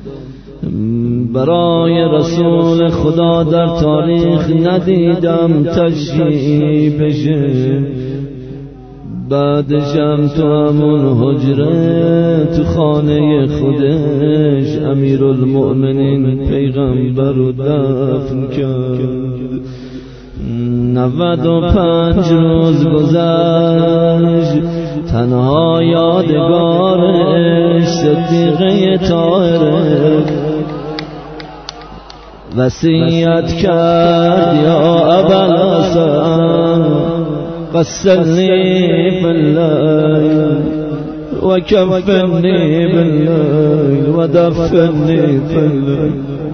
برای رسول خدا در تاریخ ندیدم تشییع بشه بعدشم تو همون حجره تو خانه خودش امیرالمؤمنین پیغمبر رو دفن کرد. نود و پنج روز گذشت تنها یادگارش صدیقه طاهره وصیت کرد یا ابوالحسن غسلنی باللیل و کفنی باللیل و دفنی باللیل.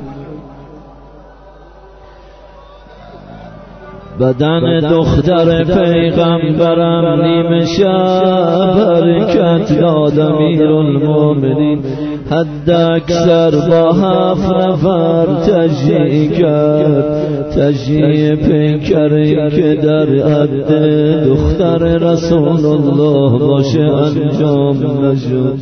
بدن دختر پیغمبرم نیمه شب حرکت داد امیرالمؤمنین حد اکثر با هفت نفر تشییع کرد. تشییع پیکری که در حد دختر رسول الله باشه انجام نشد.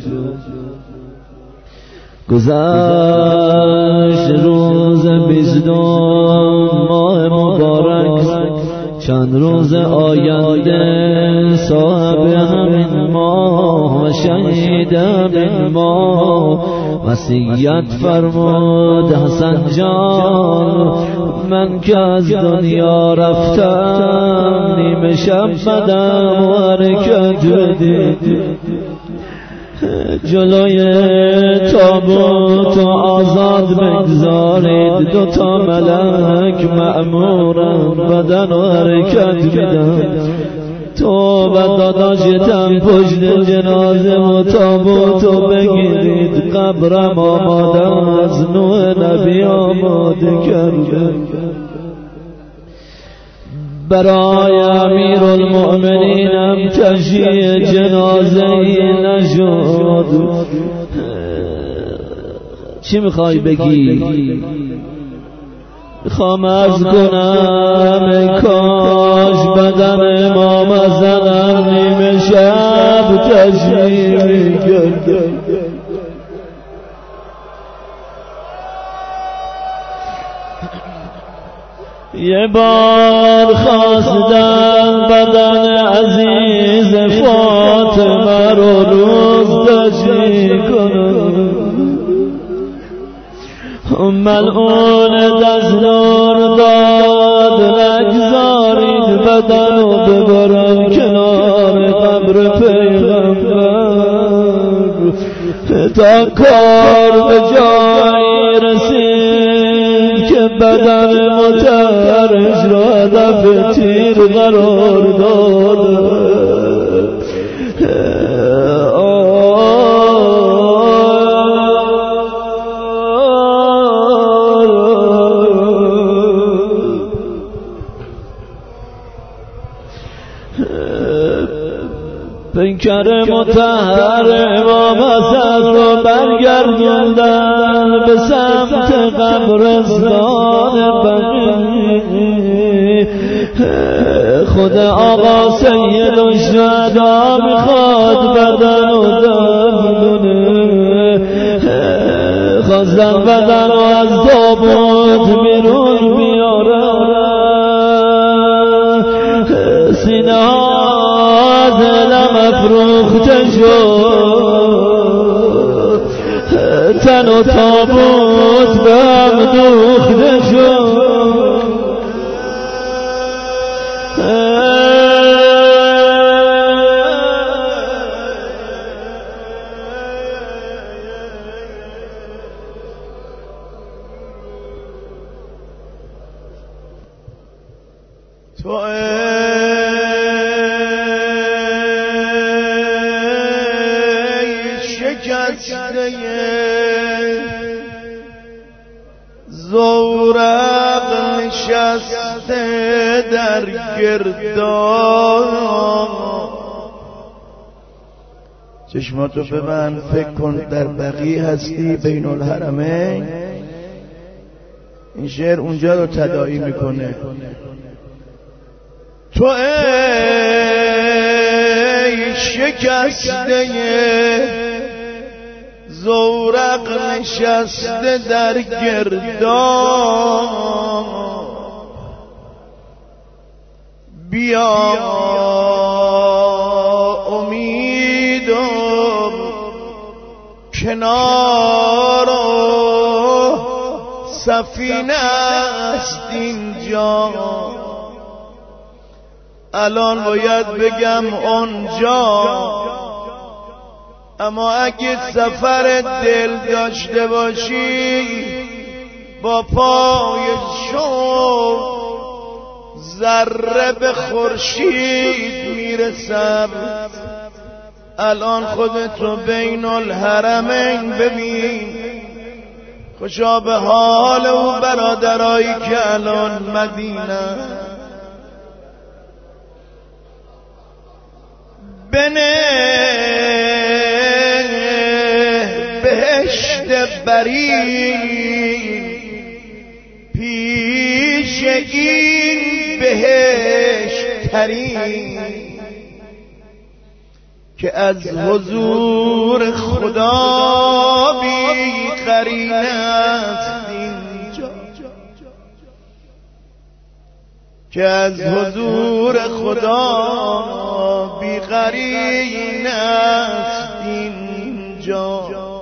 گذشت روز بیستم ماه مبارک، چند روز آینده صاحب همین ماه و شهید همین ماه وصیت فرمود حسن جان من که از دنیا رفتم نیمه شب بدم و حرکت بدید جلوی تابوت و آزاد بگذارید. دو تا ملک مأمورم بدن و حرکت میدن. تو و داداشتم پشت جنازه و تابوتو بگیرید. قبرم آمادم از نوح نبی آماده کرده. برای امیرالمؤمنینم تشییع جنازه ای نشد. چی میخوای بگی؟ میخوام عرض کنم ای کاش بدن امام حسنم نیمه شب تشییع میکرد. یه بار خواستم بدن عزیز فاطمه رو روز تشییع کنم. ملعون دستور داد نگذارید بدن رو ببرم کنار قبر پیغمبر تا کار به جایی رسید که بدن متحرش را هدف تیر قرار داد. پیکر مطهر امام حسن رو برگردوندن به سمت قبرستان بقیع. خود آقا سید الشهدا میخواد بدن و دفن کنه. خواستن بدن و از تابوت بیرون بیارن. سینه ها دلم افروخته شد، تن و تابوت به هم دوخته شد. تو شکسته زورق نشسته در گردان. چشماتو ببند، فکر کن در بقیع هستی بین الحرمین. این شعر اونجا رو تداعی میکنه. تو ای شکسته زورق نشسته در گردان، بیا کنار و سفینه است اینجا. الان باید بگم اونجا، اما اگه سفر دل داشته باشی با پای شوق ذره به خورشید میرسم. الان خودتو بین الحرمین ببین، خوشا به حال او برادرایی که الان مدینه. بنه بهشت برین پیش این بهشت ترین، که از حضور خدا بی قرین است اینجا، که از حضور خدا بی قرین است اینجا.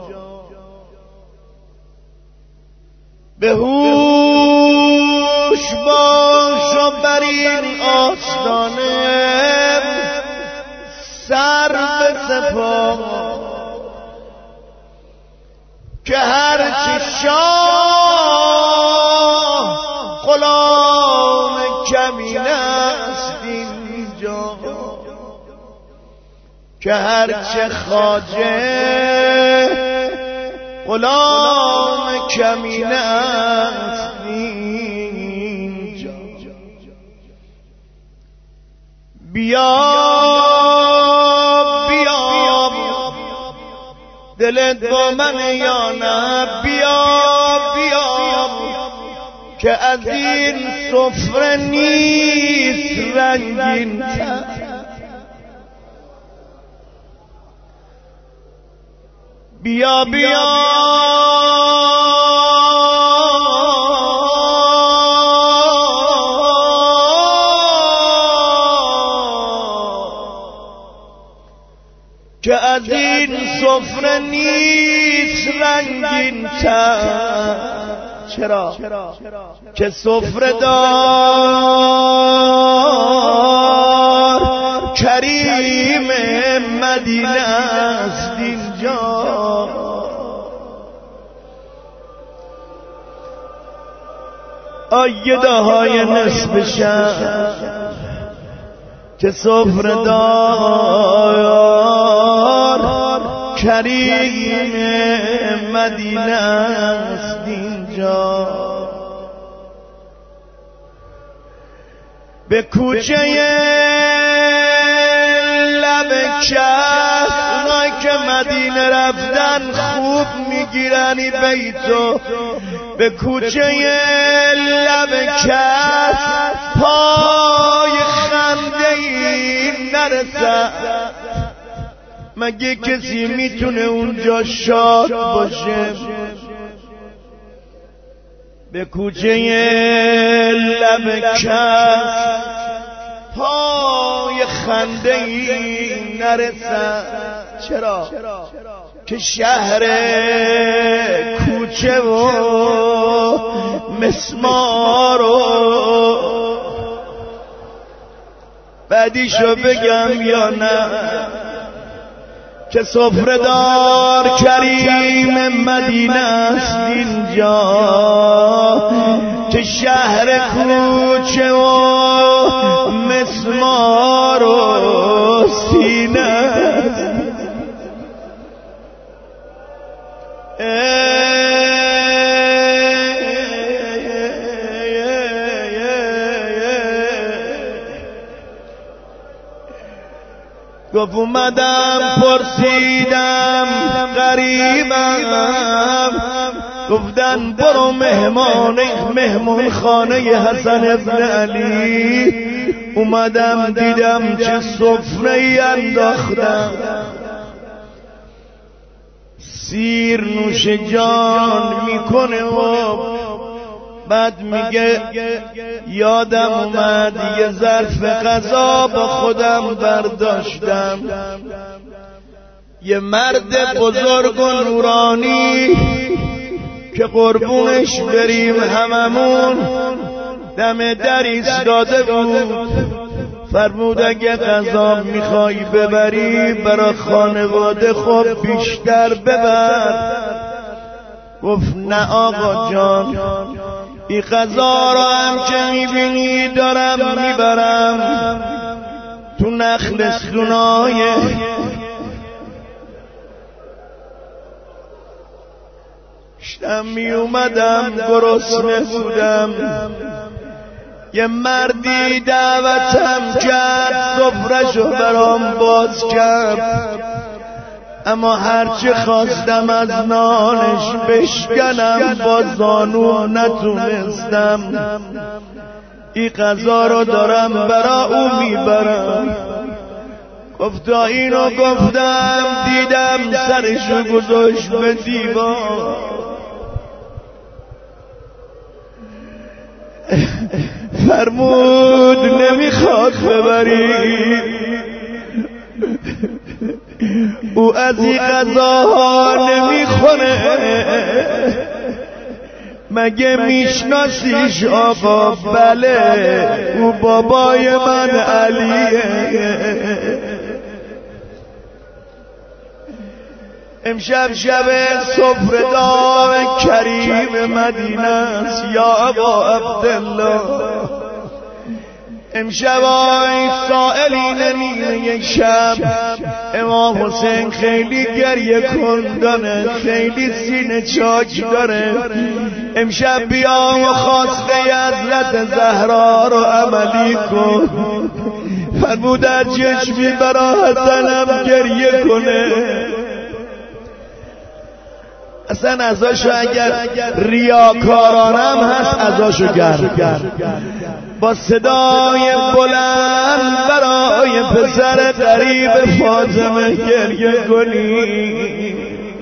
به هوش باش و بر این آستانه سر به سپاه، که هرچی شاه غلام کمینه است اینجا، که هرچه خواجه غلام کمینه است اینجا. بیا بیا دلت با من یا نه، بیا بیا که از این سفره نیست رنگین تر. بیا بیا که از این سفره نیست رنگین تر. چرا؟ که سفره دار کریم مدینه است اینجا. آیده های نصف شب که سفره دار کریم مدینه است اینجا. به کوچه لب چشمای که مدینه رفتن خوب میگیرنی بیتو، به کوچه لب چشم پای خنده ای نرسد. مگه کسی میتونه اونجا شاد باشه؟ به کوچه لب چشم پای خنده ای نرسد. چرا؟ که شهر کوچه و مسمار و بعدیشو بگم یا نه، که سفره دار کریم مدینه است اینجا، که شهر کوچه و مسمار و سینه است. گفت اومدم پرسیدم غریبم، گفتن برو مهمان مهمان خانه حسن ابن علی. اومدم دیدم چه سفره انداختم، سیر نوش جان میکنه و بعد میگه یادم اومد یه ظرف غذا با خودم برداشتم، یه مرد بزرگ و نورانی که قربونش بریم هممون دم در ایستاده بود. فرمود اگه غذا میخوای ببری برا خانواده خب بیشتر ببر. گفت نه آقا جان، این غذا را هم که میبینی دارم میبرم تو نخلستونای شتم می اومدم گرسنه بودم. یه مردی دعوتم کرد سفرشو برام باز کرد، اما هرچه خواستم از نانش بشکنم با زانو نتونستم. این غذا رو دارم برا او میبرم. گفت تا اینو گفتم دیدم سرشو گذاشت به دیوار. فرمود نمیخواد ببری، او از این غذاها نمیخوره. مگه میشناسیش آقا؟ بله، او بابای من علیه. امشب شب سفره‌دار کریم مدینه است یا ابا عبدالله. امشب آی سائلین نیمه شب امام حسین خیلی گریه کندانه، خیلی سینه چاک داره. امشب بیا و خواسته حضرت زهرا رو عملی کن. فرمود از چشمی برا حسنم گریه کنه. اصلا ازاشو اگر ریاکارانم هست ازاشو گرد با صدای بلند برای پسر غریب فاطمه گریه کنی.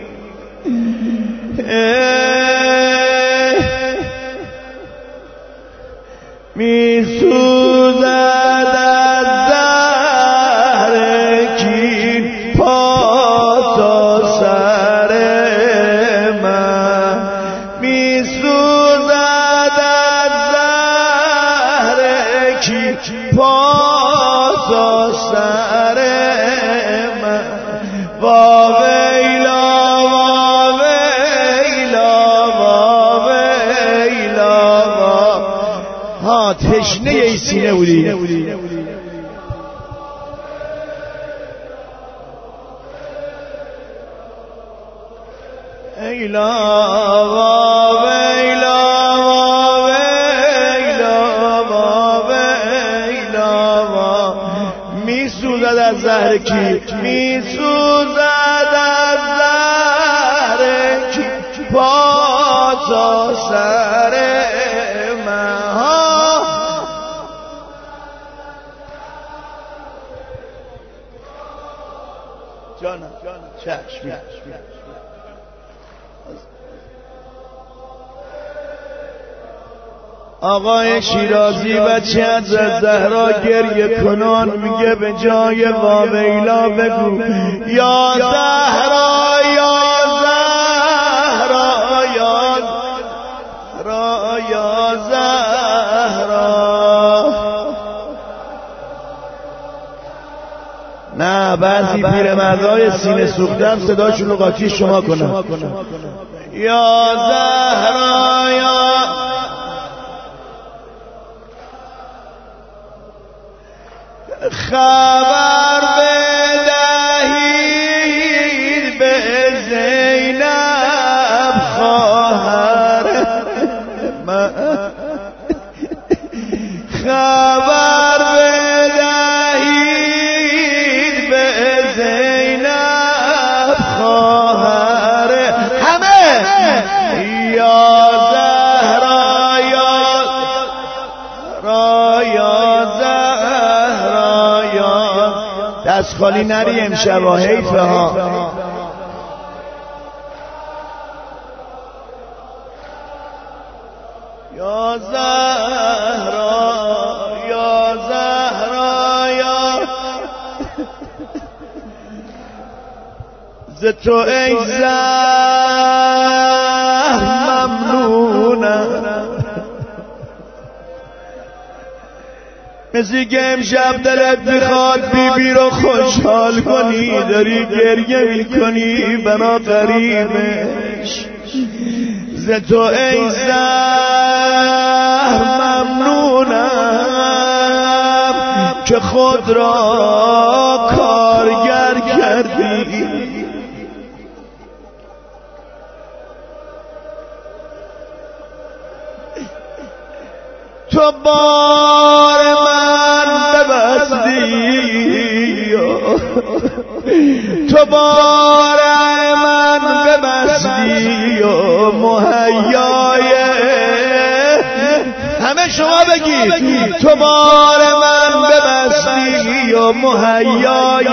می سوزد از زهر کین پاس سر من، می سوزد از زهر کین پاس سر من. وا ویلا وا ویلا وا ویلا وا. ها تشنه ای سینه بودی. ایلا وا ویلا وا ویلا وا ویلا وا. می سوزد از زهر کی، می سوزد از زهر کی پاس سر من. جانم چشم. آقای شیرازی بچه از زهرا گریه کنان میگه به جای واویلا بگو یا زهرا یا زهرا یا زهرا یا زهرا. نه بعضی پیرمردای سینه سوخته هم صداشون رو قاطی شما کنن. یا زهرا یا خبر بدهید به زینب خواهر من. خبر بدهید به زینب خواهر همه. یا زهرا یا را یا زهرا یا. دست خالی نری امشب ها، حیفه ها. یا زهرا یا زهرا یا. ز تو ای زهر ممنونم. مثل که امشب دلت میخواد بی بی رو خوشحال کنی، داری گریه میکنی برا غریبش. ز تو ای زهر ممنونم که خود را کارگر کردی. تو بار من ببستی، تو بار من ببستی و مهیای همه شما بگید تو بار من ببستی و مهیای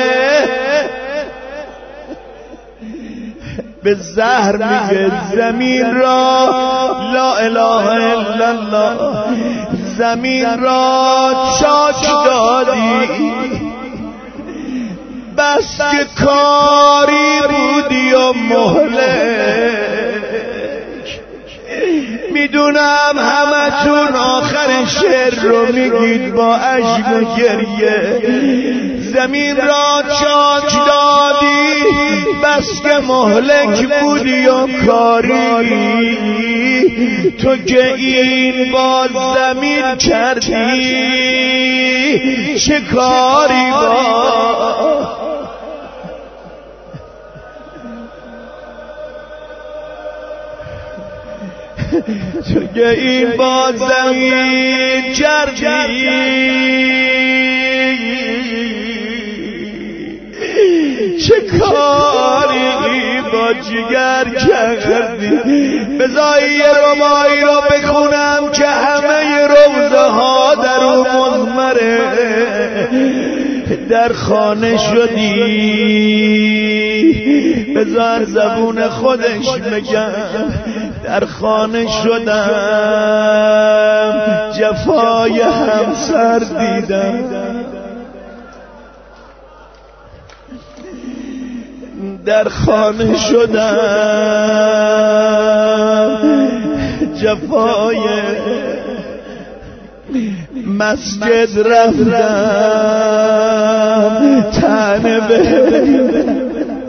به زهر میگه زمین را لا اله الا الله، زمین را چاک دادی بس که کاری بودی و مهلک. میدونم همتون آخر شعر رو میگید با اشک و گریه، زمین را چاک دادی بس که مهلک بودی و کاری. تو که این با زمین کردی چه کاری با تو که این با زمین کردی چه کاری با جگر کردی. بذاری یه ربایی رو بخونم که همه روزه ها در اون مضمره. در خانه شدی بذار زبون خودش بگم، در خانه شدم جفای همسر دیدم، در خانه شدم جفای مسجد رفتم تنه بریدم.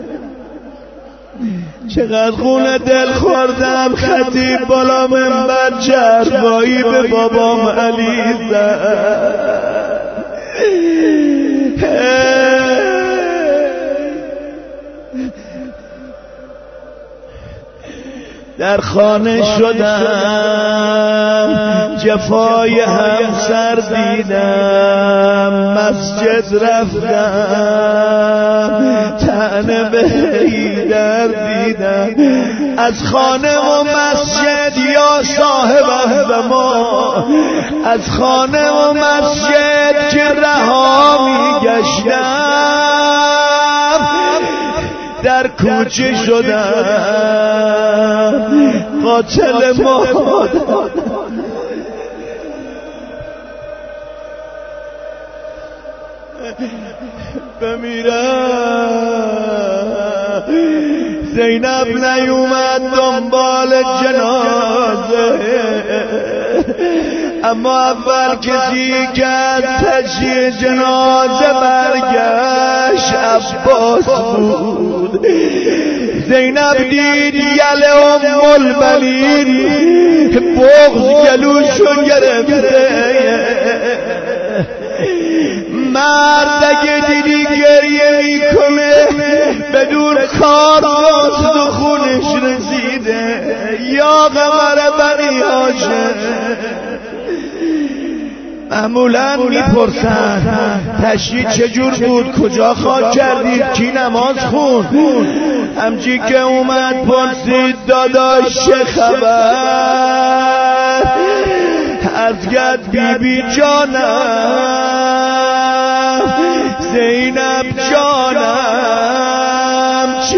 چقدر خون دل خوردم خطیب بالا منبر جربایی به بابام علی زد. در خانه شدم جفای همسر دیدم، مسجد رفتم تنه به در دیدم. از خانه و مسجد یا صاحب زمان، از خانه و مسجد که رها می گشتم در کوچه شدم قاتل مادر. بمیرم زینب نیومد دنبال جنازه، اما اول کسی که از تشییع جنازه برگشت عباس بود. زینب دید یل ام البنین بغض گلوشو گرفته. مرد اگه دیدی گریه میکنه بدون کار راست و خونش رسیده. یا قمر بنی هاشم معمولا میپرسن تشییع چجور بود، کجا خاک کردید، کی نماز خون. همچی که اومد پرسید داداش چه خبر، از گد بی بی جانم زینب جانم چی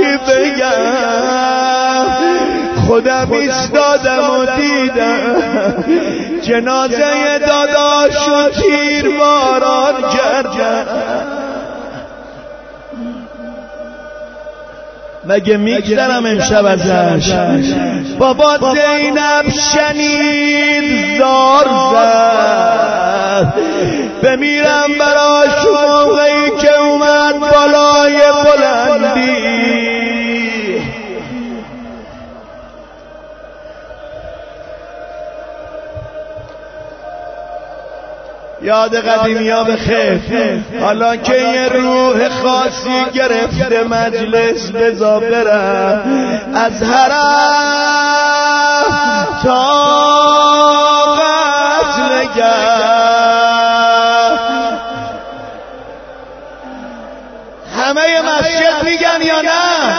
بگم، خودم ایستادم و دیدم جنازه داداشو تیر باران کردم. مگه میگذرم امشب ازش. بابا زینب شنید زار زد بمیرم براش موقعی که اومد بالای بلندی. یاد قدیمی ها بخیر. حالا که یه روح خاصی گرفته مجلس بزا برم از حرم تا قتلگه. همه مسجد میگن یا نه؟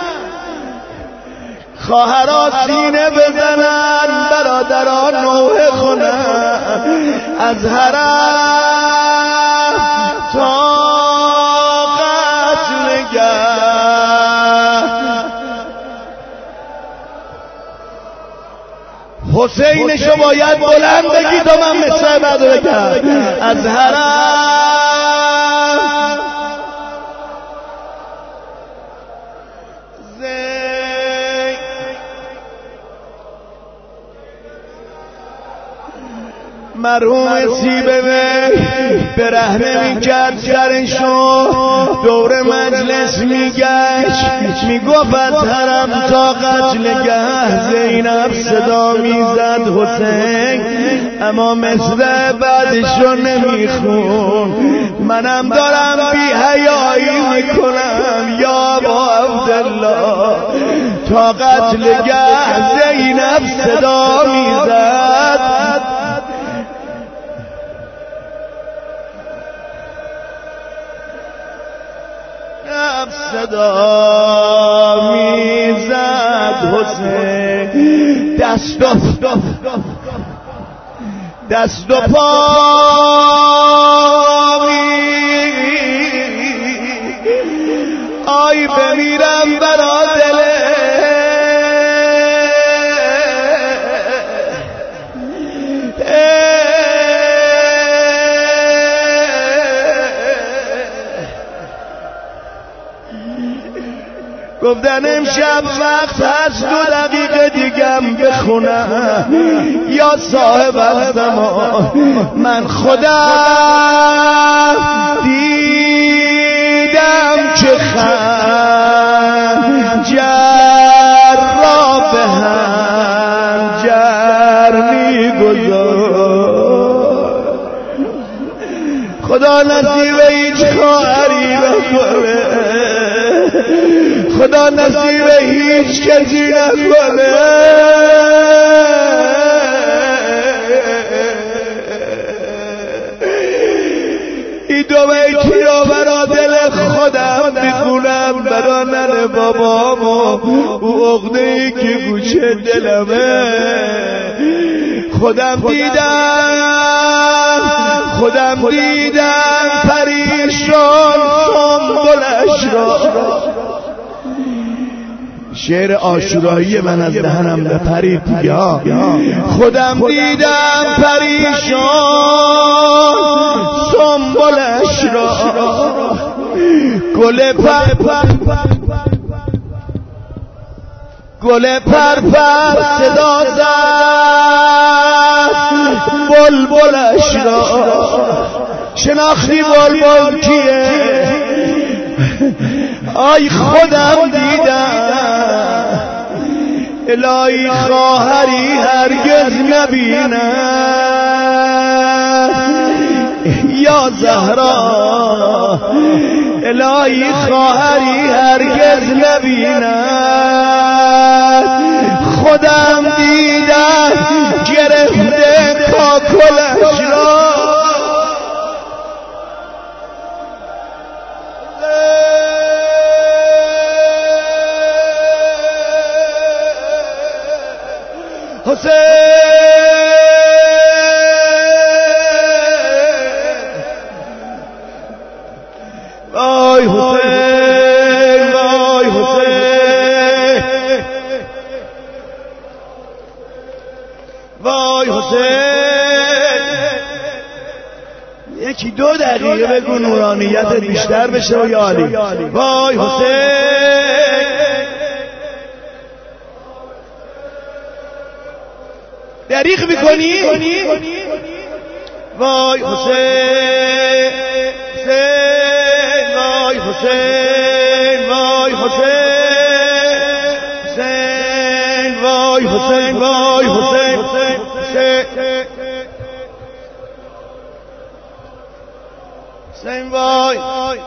خواهرها سینه بزنن، برادران نوحه خونن از حرم تا قتلگه. حسینشو باید بلند بگی تا من مثل بعد بگم از حرم مرحوم سیبه به رحمه میکرد سرشو دور مجلس میگشت میگفت از حرم تا قتلگه. زینب صدا میزد حسین اما مثل بعدشو نمیخون. منم دارم بی حیایی میکنم یا با عبدالله تا قتلگه. زینب صدا میزد صدا میزد حسین دست و دست و پا آی بمیرم برا دله گفتن امشب وقت هست دو دقیقه دیگم بخونم یا صاحب الزمان. من خودم دیدم که خنجر را به خنجر میگذار. خدا نصیب هیچ خواهری نکنه، خدا نصیب هیچ کسی نکنه. این دو بیتی رو برا دل خودم میخونم، برا نن بابام و او عقده‌ای که گوشه دلمه. خودم دیدم خودم دیدم پریشان سنبلش را. شعر عاشورایی من از دهنم بپرید یا خودم دیدم پریشان سنبلش را. گل پر گل پر پر صدا زد بلبلش را. شناختی بلبل کیه؟ آی خودم دیدم الهی خواهری هرگز نبینم یا زهرا. الهی خواهری هرگز نبینم. خودم دیدم گرفته کاکلش را. حسین وای حسین وای حسین وای حسین. یکی دو دقیقه بگو نورانیتت بیشتر بشه و یا علی. وای حسین دریغ میکنی؟ وای حسین حسین وای حسین وای حسین حسین وای حسین وای حسین حسین وای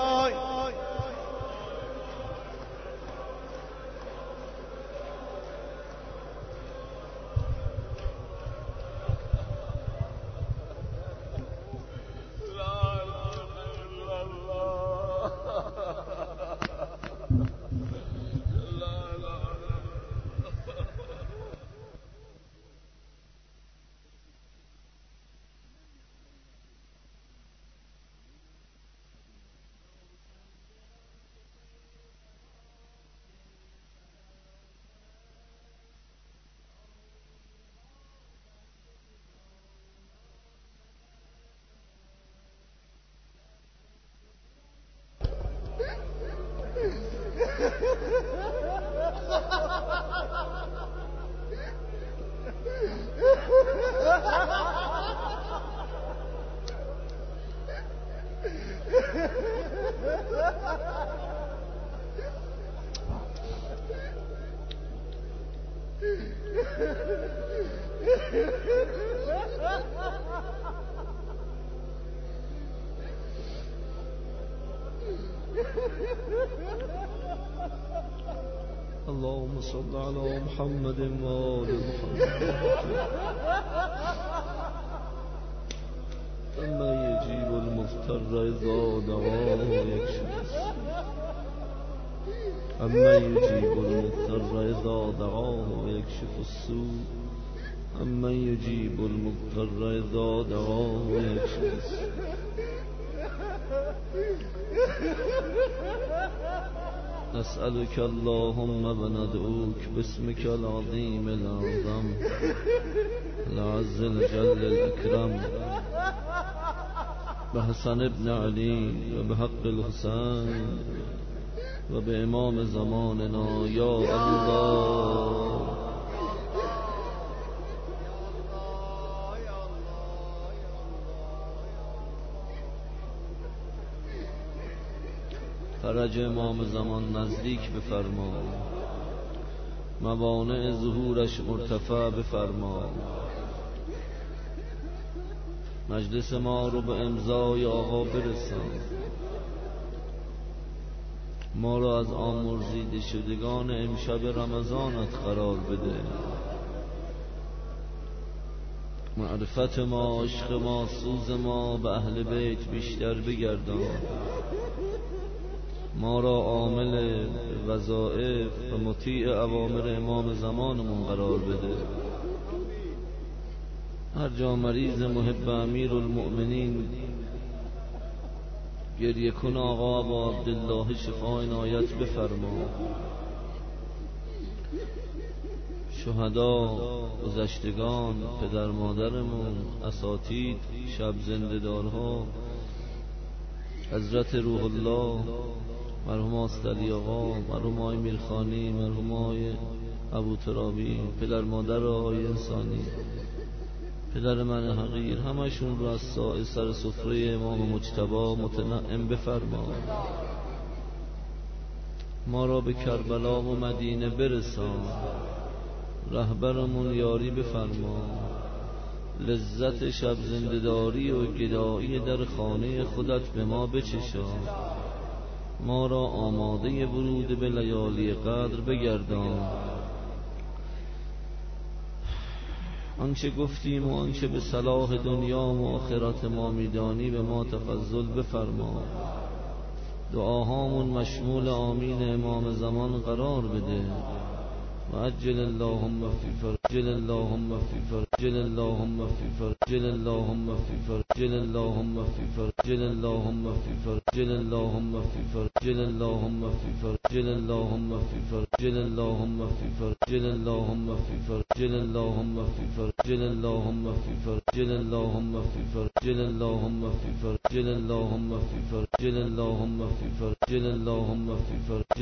اللهم صل على محمد وآل محمد أما يجيب المضطر إذا دعاه ويكشف أما يجيب المضطر إذا دعاه ويكشف السوء أما يجيب المضطر إذا دعاه ويكشف السوء نسألك اللهم وندعوك باسمك العظيم الأعظم العز الجل الأكرم بحسن ابن علي وبحق الحسين وبإمام زماننا يا الله. فرج امام زمان نزدیک بفرما، موانع ظهورش مرتفع بفرما، مجلس ما رو به امضای آقا برسان، ما را از آمرزیده شدگان امشب رمضانت قرار بده، معرفت ما، عشق ما، سوز ما به اهل بیت بیشتر بگردان، ما را عامل وظائف و مطیع اوامر امام زمانمون قرار بده. هر جا مریض محب امیر المؤمنین گریه کن آقا ابا عبدالله شفا عنایت بفرما، شهدا، گذشتگان، پدر مادرمون، اساتید، شب زنده‌دارها، حضرت روح الله، مرحوم آستلی آقا، مرحوم آقای میرخانی، مرحوم آقای ابو ترابی، پدر مادر آقای انسانی، پدر من حقیر، همشون رو از سائر سر سفره امام مجتبی متنعم بفرما، ما را به کربلا و مدینه برسان، رهبرمون یاری بفرما، لذت شب زنده‌داری و گدایی در خانه خودت به ما بچشان، ما را آماده ورود به لیالی قدر بگردان، آنچه گفتیم و آنچه به صلاح دنیا و آخرت ما میدانی به ما تفضل بفرما، دعاهامون مشمول آمین امام زمان قرار بده، و عجل اللهم فی فرجل اللهم فی فرجل اللهم فی فرجل اللهم فی فرجل اللهم فی فرجل اللهم فی فرجل اللهم فی فرجل اللهم فی فرجل اللهم فی فرجل اللهم فی فرجل اللهم فی فرجل اللهم فی فرجل اللهم فی فرجل اللهم فی فرجل اللهم فی فرجل اللهم فی فرجل اللهم فی فرجل اللهم فی فرجل